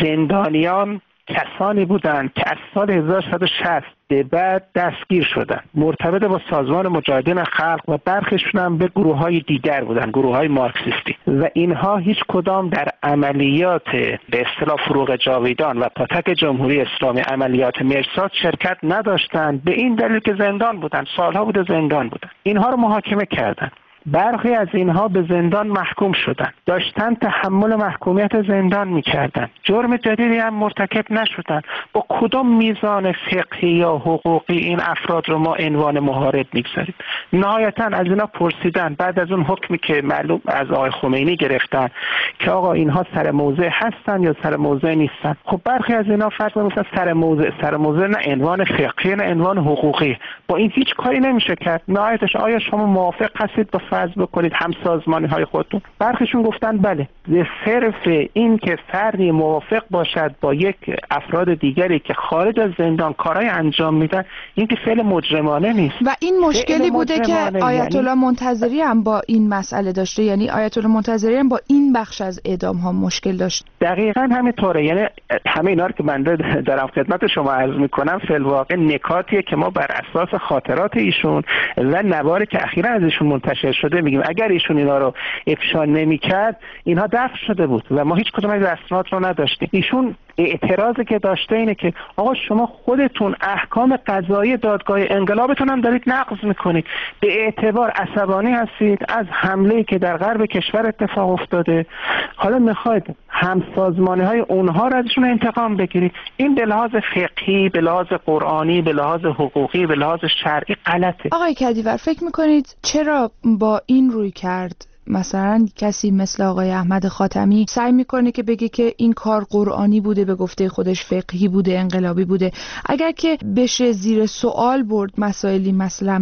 زندانیان کسانی بودند که از سال 1160 به بعد دستگیر شدند، مرتبط با سازمان مجاهدین خلق و برخیشون هم به گروه‌های دیگر بودند، گروه‌های مارکسیستی، و اینها هیچ کدام در عملیات به اصطلاح فروغ جاویدان و پاتک جمهوری اسلامی، عملیات مرصاد شرکت نداشتند، به این دلیل که زندان بودند، سالها بوده زندان بودند. اینها رو محاکمه کردند. برخی از اینها به زندان محکوم شدند، داشتن تحمل محکومیت زندان می‌کردند، جرم جدیدی هم مرتکب نشدند. با کدام میزان فقهی یا حقوقی این افراد رو ما عنوان محارب می‌گذاریم؟ نهایتاً از اینا پرسیدن بعد از اون حکمی که معلوم از آقای خمینی گرفتن که آقا اینها سر موضع هستن یا سر موضع نیستن. خب برخی از اینا فرض مثلا سر موضع نه عنوان فقهی نه عنوان حقوقی، با این هیچ کاری نمیشه کرد. نهایتش آیا شما موافق هستید با فرض بکنید همسازمانی های خودتون؟ برخیشون گفتن بله. صرف این که فردی موافق باشد با یک افراد دیگری که خارج از زندان کارهای انجام میدن، این که فعل مجرمانه نیست. و این مشکلی بوده که آیت الله منتظری هم با این مسئله داشته، یعنی آیت الله منتظری هم با این بخش از اعدام ها مشکل داشت. دقیقاً همینطوره. یعنی همه اینا رو که من دارم خدمت شما عرض میکنم فی الواقع نکاتیه که ما بر اساس خاطرات ایشون و نواری که اخیراً از ایشون منتشر شده میگیم. اگر ایشون اینا رو افشا نمیکرد اینها دفع شده بود و ما هیچ کدوم از اسناد رو نداشتیم. ایشون اعتراضی که داشته اینه که آقا شما خودتون احکام قضایی دادگاه انقلابتون هم دارید نقض میکنید، به اعتبار عصبانی هستید از حمله‌ای که در غرب کشور اتفاق افتاده، حالا میخواید همسازمانی های اونها رو ازشون انتقام بگیرید. این به لحاظ فقهی، به لحاظ قرآنی، به لحاظ حقوقی، به لحاظ شرعی غلطه. آقای کدیور فکر میکنید چرا با این روی کرد مثلا کسی مثل آقای احمد خاتمی سعی میکنه که بگه که این کار قرآنی بوده، به گفته خودش فقهی بوده، انقلابی بوده؟ اگر که بشه زیر سوال برد مسائلی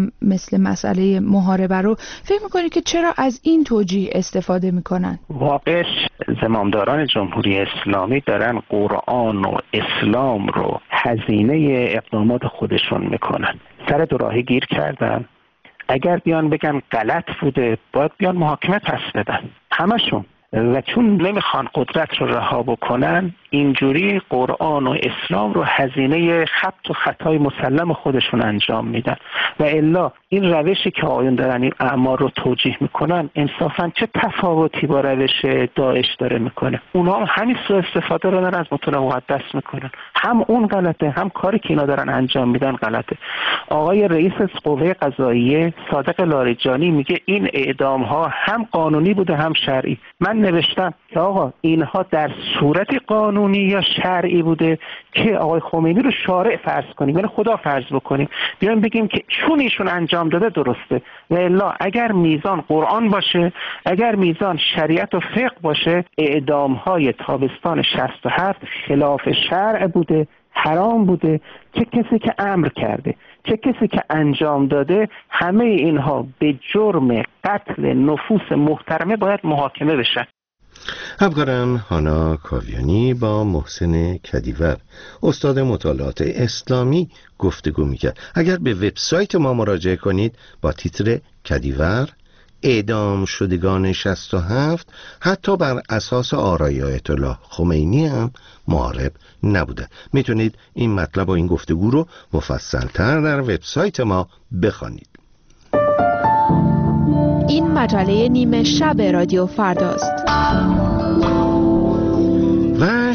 مثل مسئله محاربه رو، فکر میکنید که چرا از این توجیه استفاده میکنن؟ واقعش زمامداران جمهوری اسلامی دارن قرآن و اسلام رو هزینه اقدامات خودشون میکنن. سر دوراهی گیر کردن. اگر بیان بگن غلط بوده باید بیان محاکمه پس بدن همشون، و چون نمیخوان قدرت رو رها بکنن اینجوری قرآن و اسلام رو هزینه خط و خطای مسلم خودشون انجام میدن. و الا این روشی که آقایون دارن این اعمال رو توجیه میکنن انصافا چه تفاوتی با روش داعش داره میکنه؟ اونا همین سوء استفاده رو دارن از متون مقدس میکنن. هم اون غلطه، هم کاری که اینا دارن انجام میدن غلطه. آقای رئیس قوه قضاییه صادق لاریجانی میگه این اعدام ها هم قانونی بوده هم شرعی. من نوشتم که آقا اینها در صورت قانونی یا شرعی بوده که آقای خمینی رو شارع فرض کنیم، یعنی خدا فرض بکنیم، بیایم بگیم که چون ایشون انجام داده درسته. و الا اگر میزان قرآن باشه، اگر میزان شریعت و فقه باشه، اعدام های تابستان 67 خلاف شرع بوده، حرام بوده. چه کسی که امر کرده، چه کسی که انجام داده، همه اینها به جرم قتل نفوس محترمه باید محاکمه بشن. همکارم هانا کاویانی با محسن کدیور استاد مطالعات اسلامی گفتگو میکرد. اگر به وبسایت ما مراجعه کنید با تیتر کدیور اعدام شدگان 67 حتی بر اساس آرای آیت الله خمینی هم معارب نبوده. میتونید این مطلب و این گفتگو رو مفصل‌تر در وبسایت ما بخوانید. این مجله نیمه شب رادیو فرداست. و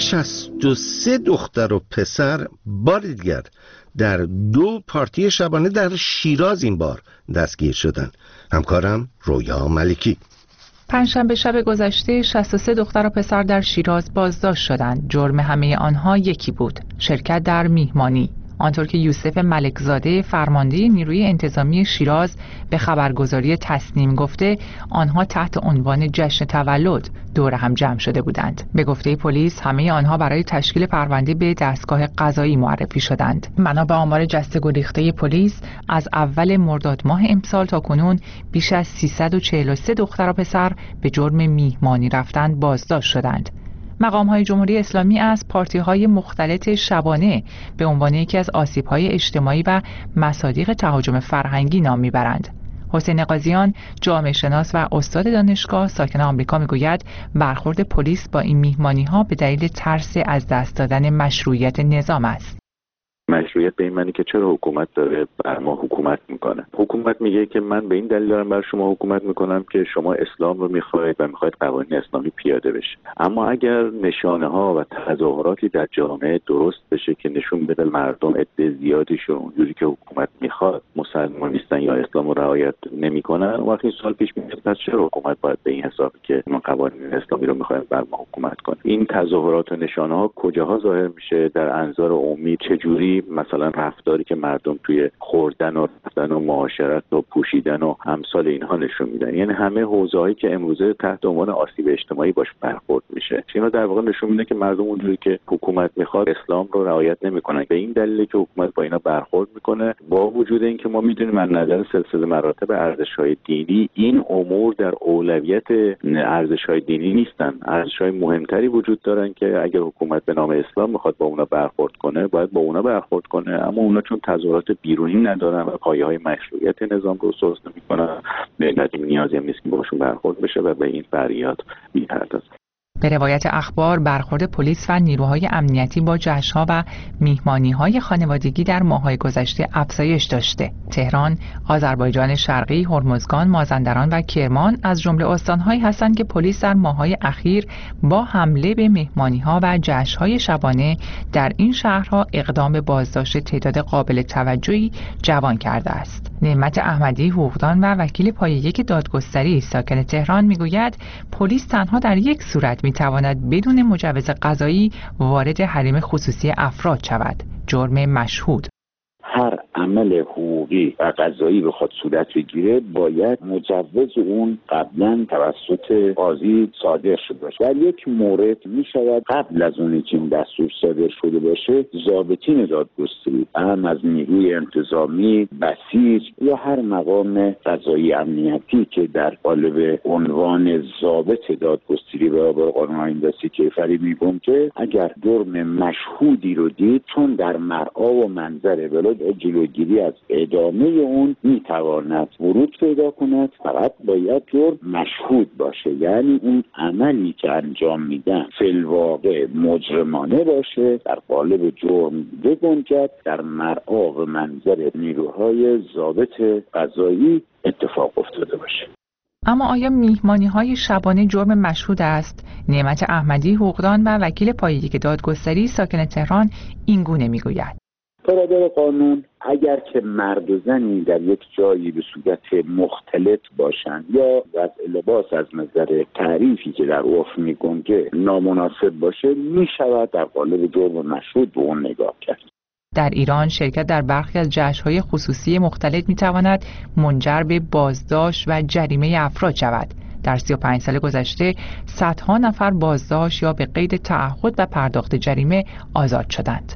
63 دختر و پسر بار دیگر در 2 پارتی شبانه در شیراز این بار دستگیر شدند. همکارم رویا ملکی. پنجشنبه شب گذشته 63 دختر و پسر در شیراز بازداشت شدند. جرم همه آنها یکی بود: شرکت در میهمانی. آنطور که یوسف ملکزاده فرمانده نیروی انتظامی شیراز به خبرگزاری تصنیم گفته، آنها تحت عنوان جشن تولد دور هم جمع شده بودند. به گفته پلیس همه آنها برای تشکیل پرونده به دستگاه قضایی معرفی شدند. بنا آمار جسته گریخته پلیس، از اول مرداد ماه امسال تا کنون بیش از 343 دختر و پسر به جرم میهمانی رفتن بازداشت شدند. مقام‌های جمهوری اسلامی از پارتی‌های مختلط شبانه به عنوان یکی از آسیب‌های اجتماعی و مصادیق تهاجم فرهنگی نام می‌برند. حسین قاضیان، جامعه شناس و استاد دانشگاه ساکن آمریکا میگوید برخورد پلیس با این میهمانی‌ها به دلیل ترس از دست دادن مشروعیت نظام است. مشروعیت به این معنی که چرا حکومت داره بر ما حکومت میکنه. حکومت میگه که من به این دلیل دارم بر شما حکومت میکنم که شما اسلام رو میخواید و میخواید قوانین اسلامی پیاده بشه. اما اگر نشانه ها و تظاهراتی در جامعه درست بشه که نشون بده مردم عده زیادیشون اونجوری که حکومت میخواد مسلمان نیستن یا اسلام رو رعایت نمیکنن، وقتی این سوال پیش میاد پس چرا حکومت باید به این حساب که ما قوانین اسلامی رو میخوایم بر ما حکومت کنه؟ این تظاهرات و نشانه ها کجاها ظاهر میشه؟ در انظار عمومی چجوری مثلا رفتاری که مردم توی خوردن و رفتن و معاشرت و پوشیدن و امثال اینها نشون میدن. یعنی همه حوزه‌هایی که امروزه تحت عنوان آسیب اجتماعی باش برخورد میشه، اینا در واقع نشون میده که مردم اونجوری که حکومت میخواد اسلام رو رعایت نمیکنن. به این دلیل که حکومت با اینا برخورد میکنه، با وجود اینکه ما میدونیم از نظر سلسله مراتب ارزش‌های دینی این امور در اولویت ارزش‌های دینی نیستن. ارزش‌های مهمتری وجود دارن که اگر حکومت به نام اسلام میخواد با اونا برخورد کنه باید با اونا برخورد کنه، اما اونا چون تظاهرات بیرونی ندارن و پایه‌های مشروعیت نظام رو سوس نمی‌کنن، به این نیازی هم نیست که باشون برخورد بشه و به این فریاد می‌پردازن. به روایت اخبار، برخورد پلیس و نیروهای امنیتی با جشن‌ها و میهمانی‌های خانوادگی در ماه‌های گذشته افزایش داشته. تهران، آذربایجان شرقی، هرمزگان، مازندران و کرمان از جمله استان‌هایی هستند که پلیس در ماه‌های اخیر با حمله به میهمانی‌ها و جشن‌های شبانه در این شهرها اقدام به بازداشت تعداد قابل توجهی جوان کرده است. نعمت احمدی، حقوقدان و وکیل پایه 1 دادگستری ساکن تهران میگوید پلیس تنها در یک صورت میتواند بدون مجوز قضایی وارد حریم خصوصی افراد شود: جرم مشهود. هر عمل حقوقی و قضایی بخواد صورت بگیره باید مجوز اون قبلا توسط قاضی صادر شده باشه. در یک مورد می شود قبل از اون که این دستور صادر شده باشه ضابطین دادگستری، هم از نیروی انتظامی، بسیج یا هر مقام قضایی امنیتی که در قالب عنوان ضابط دادگستری برابر قانون آیین کیفری میگم که اگر جرم مشهودی رو دید، چون در مرعا و منظر بلاد جلوگیری از ادامه اون میتواند ورود پیدا کند، فقط باید جرم مشهود باشه، یعنی اون عملی که انجام میدن فی الواقع مجرمانه باشه، در قالب جرم بگنجد، در مرعا و منظر نیروهای ضابط قضایی اتفاق افتاده باشه. اما آیا میهمانی‌های شبانه جرم مشهود است؟ نعمت احمدی، حقوقدان و وکیل پایه 1 دادگستری ساکن تهران این گونه میگوید: برادر قانون، اگر که مرد و زنی در یک جایی به صورت مختلط باشند یا وضع لباس از نظر تعریفی که در عرف میگنجه نامناسب باشه، میشود در قالب جرم مشهود به اون نگاه کرد. در ایران شرکت در برخی از جشن‌های خصوصی مختلط میتواند منجر به بازداشت و جریمه افراد شود. در 35 سال گذشته صدها نفر بازداشت یا به قید تعهد و پرداخت جریمه آزاد شدند.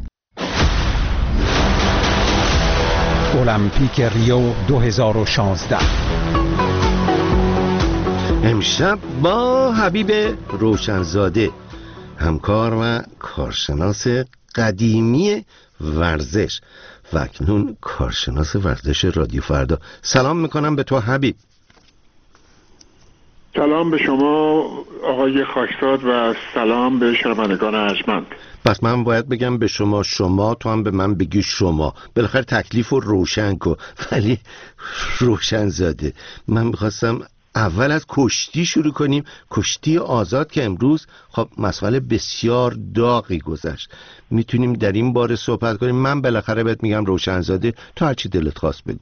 المپیک ریو 2016. امشب با حبیب روشنزاده، همکار و کارشناس قدیمی ورزش و اکنون کارشناس ورزش رادیو فردا، سلام میکنم به تو حبیب. سلام به شما آقای خاکزاد و سلام به شنوندگان ارجمند. پس من باید بگم به شما شما، تو هم به من بگی شما، بالاخره تکلیف رو روشن کن. ولی روشنزاده، من میخواستم اول از کشتی شروع کنیم، کشتی آزاد که امروز خب مسئله بسیار داغی گذشت. میتونیم در این باره صحبت کنیم؟ من بالاخره بهت میگم روشنزاده، تو هرچی دلت خواست بگو.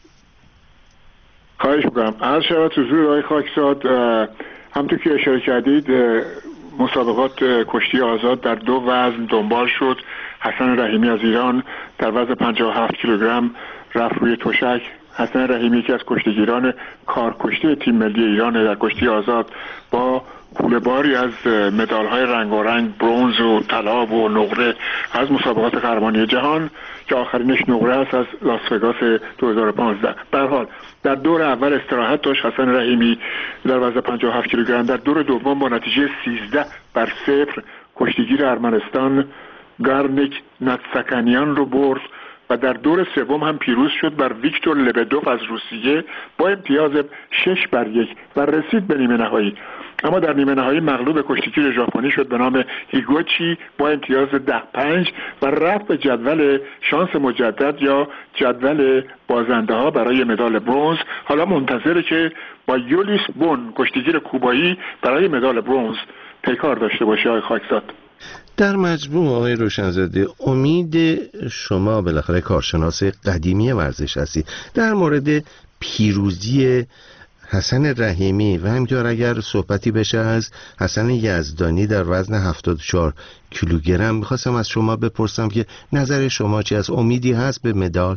خواهش میکنم. عرض شود حضور آقای خاکزاد، همونطور که اشاره کردید مسابقات کشتی آزاد در 2 وزن دنبال شد. حسن رحیمی از ایران در وزن 57 کیلوگرم رفت روی تشک. حسن رحیمی یکی از کشتیگیران کارکشته تیم ملی ایران در کشتی آزاد با کوله‌باری از مدال‌های رنگارنگ، برنز و طلا و نقره از مسابقات قهرمانی جهان که آخرینش نقره است از لاس وگاس 2015. به هر حال در دور اول استراحت داشت حسن رحیمی در وزن 57 کیلوگرم. در دور دوم با نتیجه 13-0 کشتیگیر ارمنستان گارنیک ناتساکانیان رو برد و در دور سوم هم پیروز شد بر ویکتور لبدوف از روسیه با امتیاز 6-1 و رسید به نیمه نهایی. اما در نیمه نهایی مغلوب کشتیگیر ژاپنی شد به نام هیگوچی با امتیاز 10-5 و رفت به جدول شانس مجدد یا جدول بازنده ها برای مدال برنز. حالا منتظره که با یولیس بون کشتیگیر کوبایی برای مدال برنز پیکار داشته باشه. آقای خاکزاد، در مجموع آقای روشنزاده، امید شما بالاخره کارشناس قدیمی ورزش هستی در مورد پیروزی حسن رحیمی و همینطور اگر صحبتی بشه از حسن یزدانی در وزن 74 کیلوگرم، میخواستم از شما بپرسم که نظر شما چی است؟ امیدی هست به مدال؟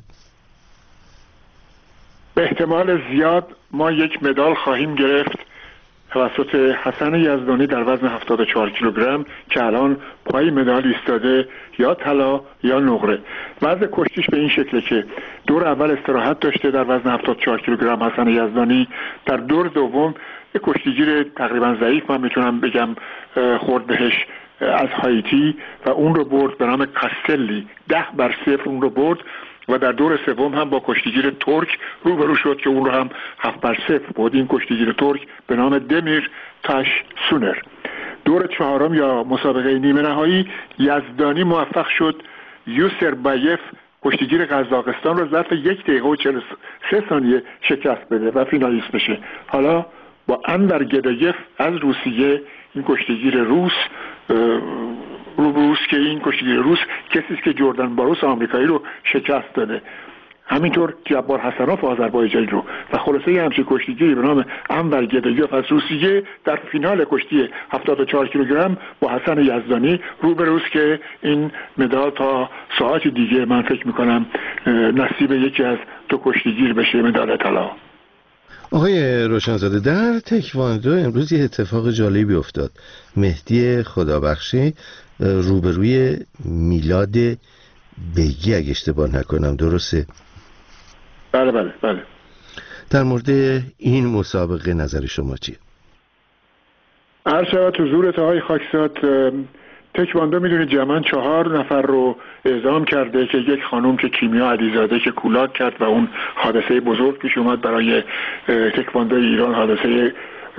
به احتمال زیاد ما یک مدال خواهیم گرفت توسط حسن یزدانی در وزن 74 کیلوگرم که الان پای مدال ایستاده، یا طلا یا نقره. وضع کشتیش به این شکله که دور اول استراحت داشته در وزن 74 کیلوگرم حسن یزدانی. در دور دوم یک کشتیگیر تقریبا ضعیف، من میتونم بگم خورد بهش، از هایتی و اون رو برد به نام کاستلی، 10-0 اون رو برد و در دور سوم هم با کشتیگیر ترک روبرو شد که اون رو هم 7-0 بود. این کشتیگیر ترک به نام دمیر تاش سونر. دور چهارم یا مسابقه نیمه نهایی یزدانی موفق شد یوسر بایف کشتیگیر قزاقستان رو ظرف 1 دقیقه و 43 ثانیه شکست بده و فینالیست بشه. حالا با انور گدایف از روسیه، این کشتیگیر روس روبروست که این کشتیگیر روس کسی است که جردن باروس آمریکایی رو شکست داده، همینطور جبار حسنوف آذربایجانی رو، و خلاصه یه همچین کشتیگیری به نام انور گدایف از روسیه در فینال کشتی 74 کیلوگرم با حسن یزدانی روبروست که این مدال تا ساعت دیگه من فکر میکنم نصیب یکی از 2 کشتیگیر بشه، مدال طلا. آقای روشنزاده، در تکواندو امروز یه اتفاق جالبی افتاد. مهدی خدابخشی روبروی میلاد بیگی اگه اشتباه نکنم، درسته؟ بله. در مورد این مسابقه نظر شما چیه؟ عرض شود حضورت آقای خاکزاد، تکواندو میدونید جمعاً 4 نفر رو اعزام کرده که یک خانم که کیمیا علیزاده که کولاک کرد و اون حادثه بزرگ پیش اومد برای تکواندو ایران، حادثه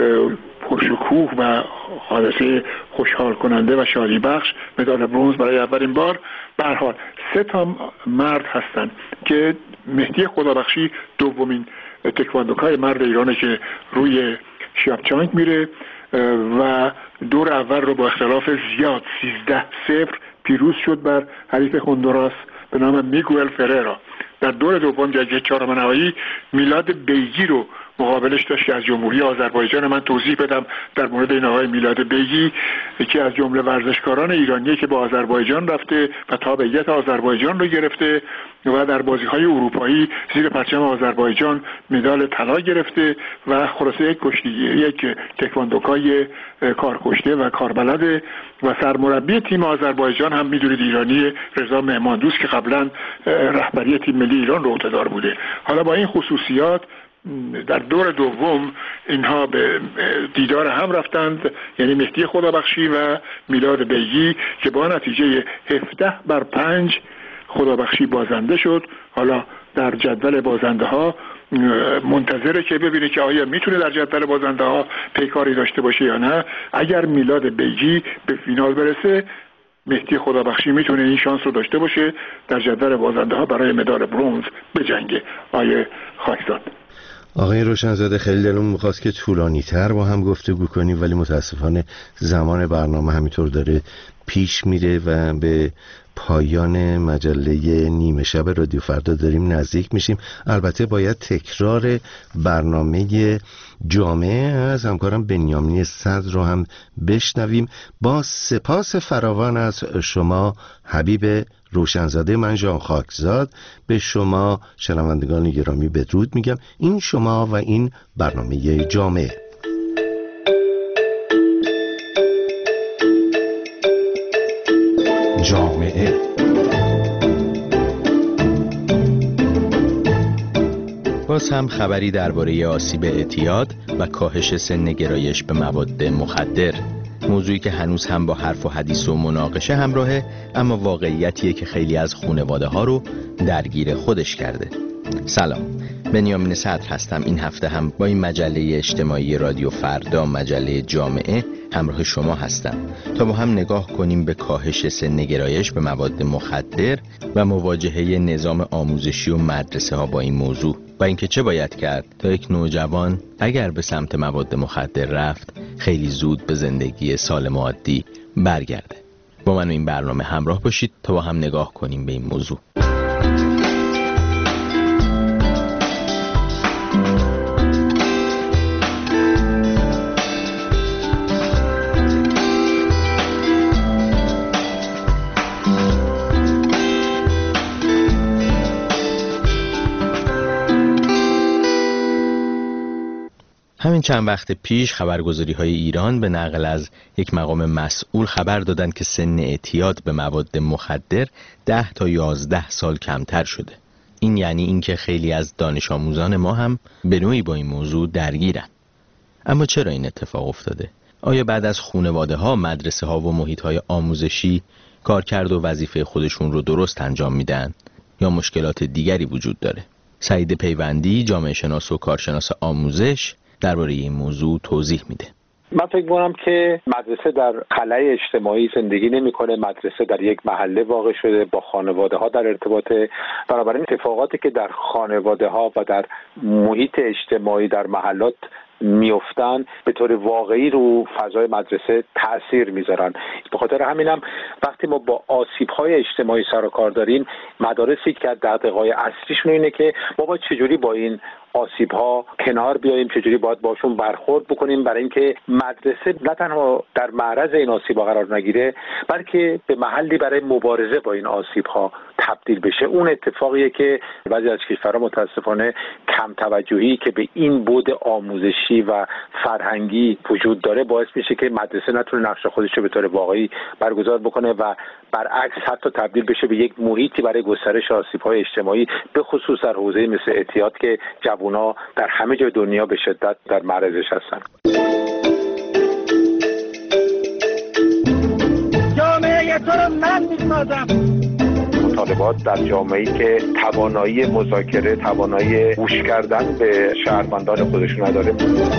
پرشکوه و حادثه خوشحال کننده و شادی بخش، مدال برنز برای اولین بار. به هر حال 3 مرد هستن که مهدی خدابخشی دومین تکواندوکای مرد ایرانه که روی شیابچانگ میره و دور اول رو با اختلاف زیاد 13-0 پیروز شد بر حریف هندوراس به نام میگوئل فررا. در دور دوم جایزه 4 نهایی میلاد بیگی رو مقابلش داشت که از جمهوری آذربایجان. من توضیح بدم در مورد این آقای میلاد بیگی که از جمله ورزشکاران ایرانیه که با آذربایجان رفته و تابعیت آذربایجان رو گرفته و در بازی‌های اروپایی زیر پرچم آذربایجان مدال طلا گرفته و خلاصه یک تکواندوکای کارکشته و کاربلد و سرمربی تیم آذربایجان هم میدونید ایرانی رضا مهماندوست که قبلا رهبری تیم ملی ایران رو عهده‌دار بوده. حالا با این خصوصیات در دور دوم اینها به دیدار هم رفتند، یعنی مهدی خدابخشی و میلاد بیگی، که با نتیجه 17-5 خدابخشی بازنده شد. حالا در جدول بازنده ها منتظره که ببینه که آیا میتونه در جدول بازنده ها پیکاری داشته باشه یا نه. اگر میلاد بیگی به فینال برسه، مهدی خدابخشی میتونه این شانس رو داشته باشه در جدول بازنده ها برای مدال برنز بجنگه. آیه خاکزاد. آقای روشنزاده، خیلی دلم می‌خواست که طولانی تر با هم گفتگو کنیم، ولی متاسفانه زمان برنامه همینطور داره پیش میره و به پایان مجله نیمه شب رادیو فردا داریم نزدیک میشیم. البته باید تکرار برنامه جامعه از همکارم بنیامین صدر رو هم بشنویم. با سپاس فراوان از شما حبیب روشنزاده، من ژان خاکزاد به شما شنوندگان گرامی بدرود میگم. این شما و این برنامه جامعه. جامعه باز هم خبری درباره آسیب اعتیاد و کاهش سن گرایش به مواد مخدر، موضوعی که هنوز هم با حرف و حدیث و مناقشه همراهه، اما واقعیتیه که خیلی از خانواده ها رو درگیر خودش کرده. سلام، بنیامین صدر هستم. این هفته هم با این مجله اجتماعی رادیو فردا، مجله جامعه، همراه شما هستم تا با هم نگاه کنیم به کاهش سن گرایش به مواد مخدر و مواجهه نظام آموزشی و مدرسه ها با این موضوع و اینکه چه باید کرد تا یک نوجوان اگر به سمت مواد مخدر رفت خیلی زود به زندگی سالم و عادی برگرده. با من این برنامه همراه باشید تا با هم نگاه کنیم به این موضوع. همین چند وقت پیش خبرگزاری‌های ایران به نقل از یک مقام مسئول خبر دادند که سن اعتیاد به مواد مخدر 10 تا 11 سال کمتر شده. این یعنی اینکه خیلی از دانش آموزان ما هم به نوعی با این موضوع درگیرن. اما چرا این اتفاق افتاده؟ آیا بعد از خانواده‌ها، مدرسه‌ها و محیط‌های آموزشی کارکرد و وظیفه خودشون رو درست انجام میدن یا مشکلات دیگری وجود داره؟ سعید پیوندی، جامعه شناس و کارشناس آموزش، درباره این موضوع توضیح میده. من فکر می‌کنم که مدرسه در خلأ اجتماعی زندگی نمی‌کنه، مدرسه در یک محله واقع شده، با خانواده‌ها در ارتباطه. بنابراین اتفاقاتی که در خانواده‌ها و در محیط اجتماعی در محلات میافتن به طور واقعی رو فضای مدرسه تأثیر میذارن. به خاطر همینم وقتی ما با آسیب‌های اجتماعی سر و کار داریم، مدارسی که دغدغه‌های اصلیشون اینه که ما باید چجوری با این آسیب‌ها کنار بیاییم، چجوری باید باشون برخورد بکنیم، برای اینکه مدرسه نه تنها در معرض این آسیب‌ها قرار نگیره، بلکه به محلی برای مبارزه با این آسیب‌ها تبدیل بشه. اون اتفاقیه که بعضی از کشورها متاسفانه کم توجهی که به این بعد آموزشی و فرهنگی وجود داره باعث میشه که مدرسه نتونه نقش خودش رو به طور واقعی برگزار بکنه و برعکس حتی تبدیل بشه به یک محیطی برای گسترش آسیب‌های اجتماعی، به خصوص در حوزه مثل اعتیاد که جوونا در همه جای دنیا به شدت در معرضش هستن. جامعه تو رو من می‌سازم. مطالبات در جامعه‌ای که توانایی مذاکره، توانایی گوش کردن به شهروندان خودشون نداره.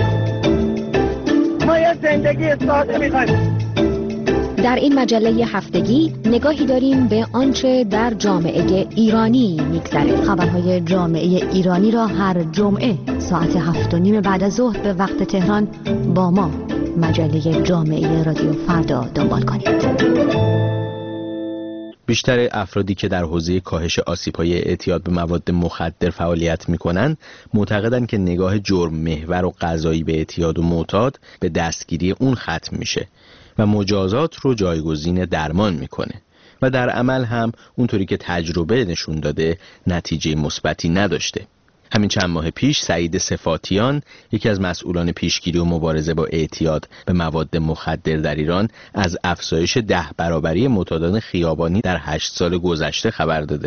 ما یه زندگی ساده می‌خوایم. در این مجله هفتگی نگاهی داریم به آنچه در جامعه ایرانی می‌گذرد. خبرهای جامعه ایرانی را هر جمعه ساعت 7:30 بعد از ظهر به وقت تهران با ما مجله جامعه رادیو فردا دنبال کنید. بیشتر افرادی که در حوزه کاهش آسیب‌های اعتیاد به مواد مخدر فعالیت می‌کنند معتقدند که نگاه جرم محور و قضایی به اعتیاد و معتاد به دستگیری اون ختم میشه و مجازات رو جایگزین درمان میکنه و در عمل هم اونطوری که تجربه نشون داده نتیجه مثبتی نداشته. همین چند ماه پیش سعید صفاتیان، یکی از مسئولان پیشگیری و مبارزه با اعتیاد به مواد مخدر در ایران، از افزایش 10 برابری معتادان خیابانی در 8 سال گذشته خبر داده.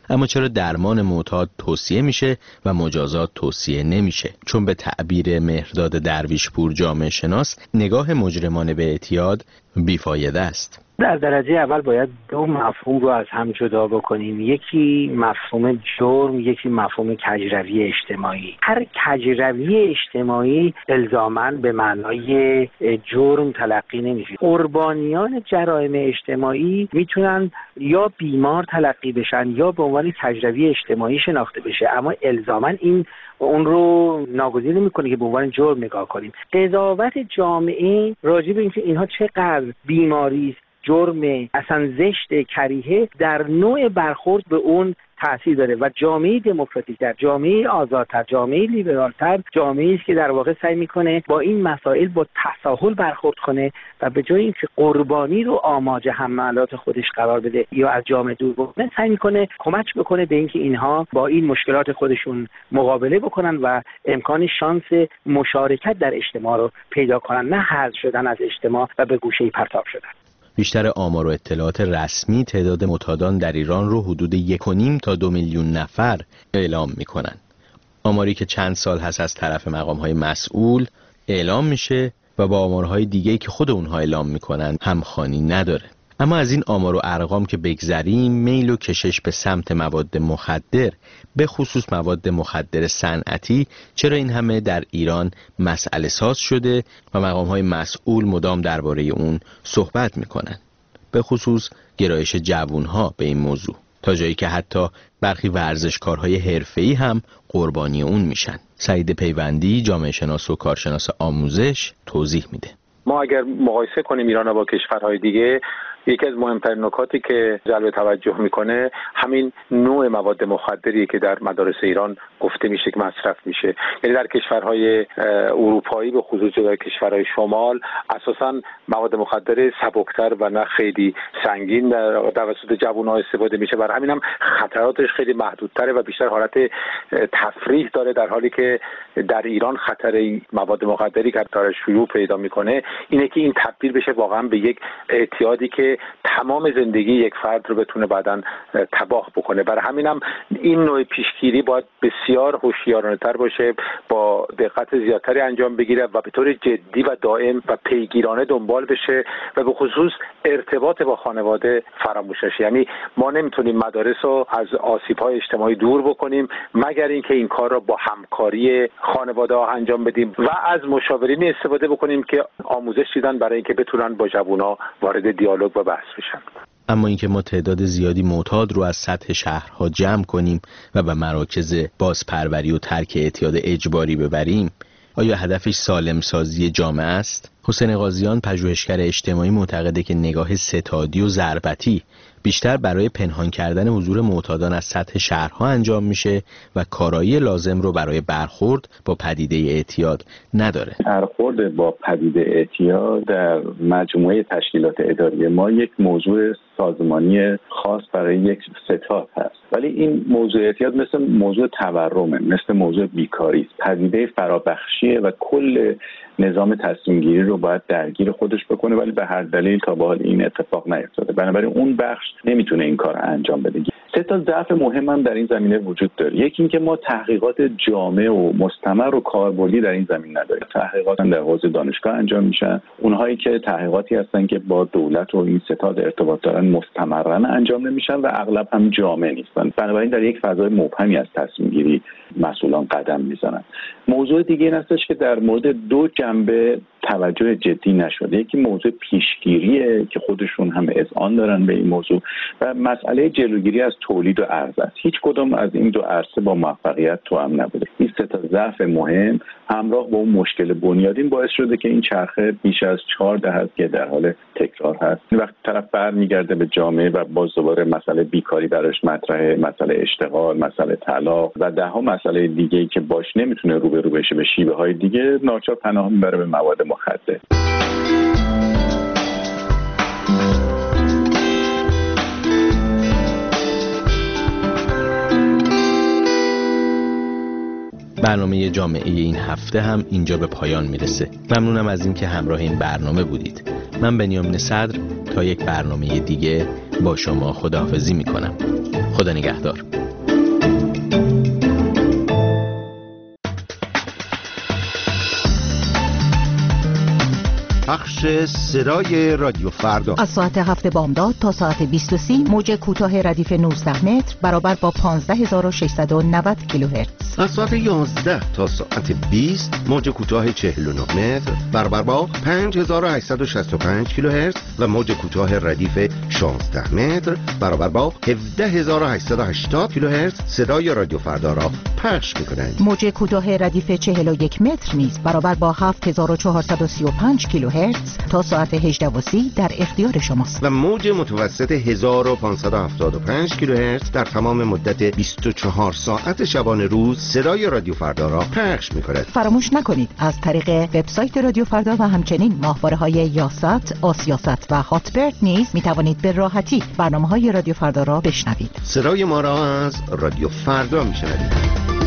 اما چرا درمان معتاد توصیه میشه و مجازات توصیه نمیشه؟ چون به تعبیر مهرداد درویشپور جامعه شناس، نگاه مجرمانه به اعتیاد بیفایده است. در درجه اول باید دو مفهوم رو از هم جدا بکنیم. یکی مفهوم جرم، یکی مفهوم کجروی اجتماعی. هر کجروی اجتماعی الزاماً به معنای جرم تلقی نمیشه. قربانیان جرایم اجتماعی میتونن یا بیمار تلقی بشن یا به عنوان کجروی اجتماعی شناخته بشه، اما الزاماً این اون رو ناگزیر نمی‌کنه که به عنوان جرم نگاه کنیم. قضاوت جامعه راجع به اینکه اینها چقدر بیماری است، جرم، اصلا زشت، کریهه، در نوع برخورد به اون تأثیر داره و جامعه دموکراتیک در جامعه آزادتر، جامعه لیبرالتر، جامعه است که در واقع سعی میکنه با این مسائل با تساهل برخورد کنه و به جای اینکه قربانی رو آماج حملات خودش قرار بده یا از جامعه دور بکنه، سعی میکنه کمک بکنه به اینکه اینها با این مشکلات خودشون مقابله بکنن و امکان شانس مشارکت در اجتماع رو پیدا کنن، نه حذف شدن از اجتماع و به گوشه پرتاب شدن. بیشتر آمار و اطلاعات رسمی تعداد معتادان در ایران رو حدود 1.5 تا 2 میلیون نفر اعلام میکنن. آماری که چند سال هست از طرف مقام‌های مسئول اعلام میشه و با آمارهای دیگه‌ای که خود اونها اعلام میکنن همخوانی نداره. اما از این آمار و ارقام که بگذریم، میل و کشش به سمت مواد مخدر، به خصوص مواد مخدر صنعتی، چرا این همه در ایران مسئله ساز شده و مقام‌های مسئول مدام درباره اون صحبت میکنن، به خصوص گرایش جوانها به این موضوع، تا جایی که حتی برخی ورزشکارهای حرفه‌ای هم قربانی اون میشن. سعید پیوندی، جامعه شناس و کارشناس آموزش، توضیح میده. ما اگر مقایسه کنیم ایران با کشورهای دیگه، یکی از مهمترین نکاتی که جلب توجه میکنه همین نوع مواد مخدریه که در مدارس ایران گفته میشه که مصرف میشه. یعنی در کشورهای اروپایی به خصوص در کشورهای شمال اساساً مواد مخدر سبکتر و نه خیلی سنگین در توسط جوان‌ها استفاده میشه، برای همین هم خطراتش خیلی محدودتره و بیشتر حالت تفریح داره، در حالی که در ایران خطر مواد مخدری که داره شیوع پیدا میکنه اینه که این تبدیل بشه واقعا به یک اعتیادی که تمام زندگی یک فرد رو بتونه بعداً تباه بکنه. برای همینم این نوع پیشگیری باید بسیار هوشیارانه‌تر باشه، با دقت زیادتری انجام بگیره و به طور جدی و دائم و پیگیرانه دنبال بشه و به خصوص ارتباط با خانواده فراموش نشه. یعنی ما نمیتونیم مدارس رو از آسیب‌های اجتماعی دور بکنیم مگر اینکه این کار رو با همکاری خانواده‌ها انجام بدیم و از مشاورین استفاده بکنیم که آموزش دیدن برای اینکه بتونن با جوونا وارد دیالوگ و بحث بشن. اما اینکه ما تعداد زیادی معتاد رو از سطح شهرها جمع کنیم و به مراکز بازپروری و ترک اعتیاد اجباری ببریم، آیا هدفش سالم سازی جامعه است؟ حسین قاضیان، پژوهشگر اجتماعی، معتقده که نگاه ستادی و ضربتی بیشتر برای پنهان کردن حضور معتادان از سطح شهرها انجام میشه و کارایی لازم رو برای برخورد با پدیده اعتیاد نداره. برخورد با پدیده اعتیاد در مجموعه تشکیلات اداری ما یک موضوع سازمانی خاص برای یک ستاد هست، ولی این موضوع اعتیاد مثل موضوع تورمه، مثل موضوع بیکاری است، پدیده فرابخشیه و کل نظام تصمیم گیری رو باید درگیر خودش بکنه، ولی به هر دلیل تا به حال این اتفاق نیفتاده. بنابراین اون بخش نمیتونه این کار انجام بده. سه تا ضعف مهم هم در این زمینه وجود داره. یکی این که ما تحقیقات جامع و مستمر و کاربردی در این زمین نداریم. تحقیقات در حوزه دانشگاه انجام میشن، اونهایی که تحقیقاتی هستن که با دولت و این ستاد ارتباط دارن مستمرا انجام نمیشن و اغلب هم جامع نیستن. بنابراین در یک فضای مبهمی از تصمیم گیری مسئولان قدم میزنن. موضوع دیگه این هستش که در مورد دو جنبه توجه جدی نشده. یکی موضوع پیشگیریه که خودشون هم اذعان دارن به این موضوع و مسئله جلوگیری از تولید و عرضه است. هیچ کدام از این دو عرصه با موفقیت توأم نبوده. این سه تا ضعف مهم همراه با اون مشکل بنیادین باعث شده که این چرخه بیش از 4 دهه که در حال تکرار هست. وقتی طرف برمیگرده به جامعه و باز دوباره مسئله بیکاری براش مطرحه، مسئله اشتغال، مسئله طلاق و ده‌ها مسئله دیگه‌ای که باش نمیتونه روبرو بشه به شیوه‌های دیگه، ناچار پناه میبره به مواد مخدر. برنامه جامعه این هفته هم اینجا به پایان میرسه. ممنونم از اینکه همراه این برنامه بودید. من بنیامین صدر تا یک برنامه دیگه با شما خداحافظی میکنم. خدا نگهدار. پخش صدای رادیو فردا از ساعت 7 بامداد تا ساعت 20:30 موج کوتاه ردیف 19 متر برابر با 15690 کیلوهرتز. از ساعت 11 تا ساعت 20 موج کوتاه 49 متر برابر با 5865 کیلوهرتز و موج کوتاه ردیف 16 متر برابر با 17880 کیلوهرتز صدای رادیو فردا را پخش می‌کنند. موج کوتاه ردیف 41 متر نیز برابر با 7435 کیلوهرتز تا ساعت 18:30 در اختیار شماست. و موج متوسط 1575 کیلوهرتز در تمام مدت 24 ساعت شبانه روز صدای رادیو فردا را پخش می‌کند. فراموش نکنید از طریق وبسایت رادیو فردا و همچنین ماهواره‌های یاست، آسیاست و هاتبرد نیز می‌توانید به راحتی برنامه‌های رادیو فردا را بشنوید. صدای ما را از رادیو فردا می‌شنوید.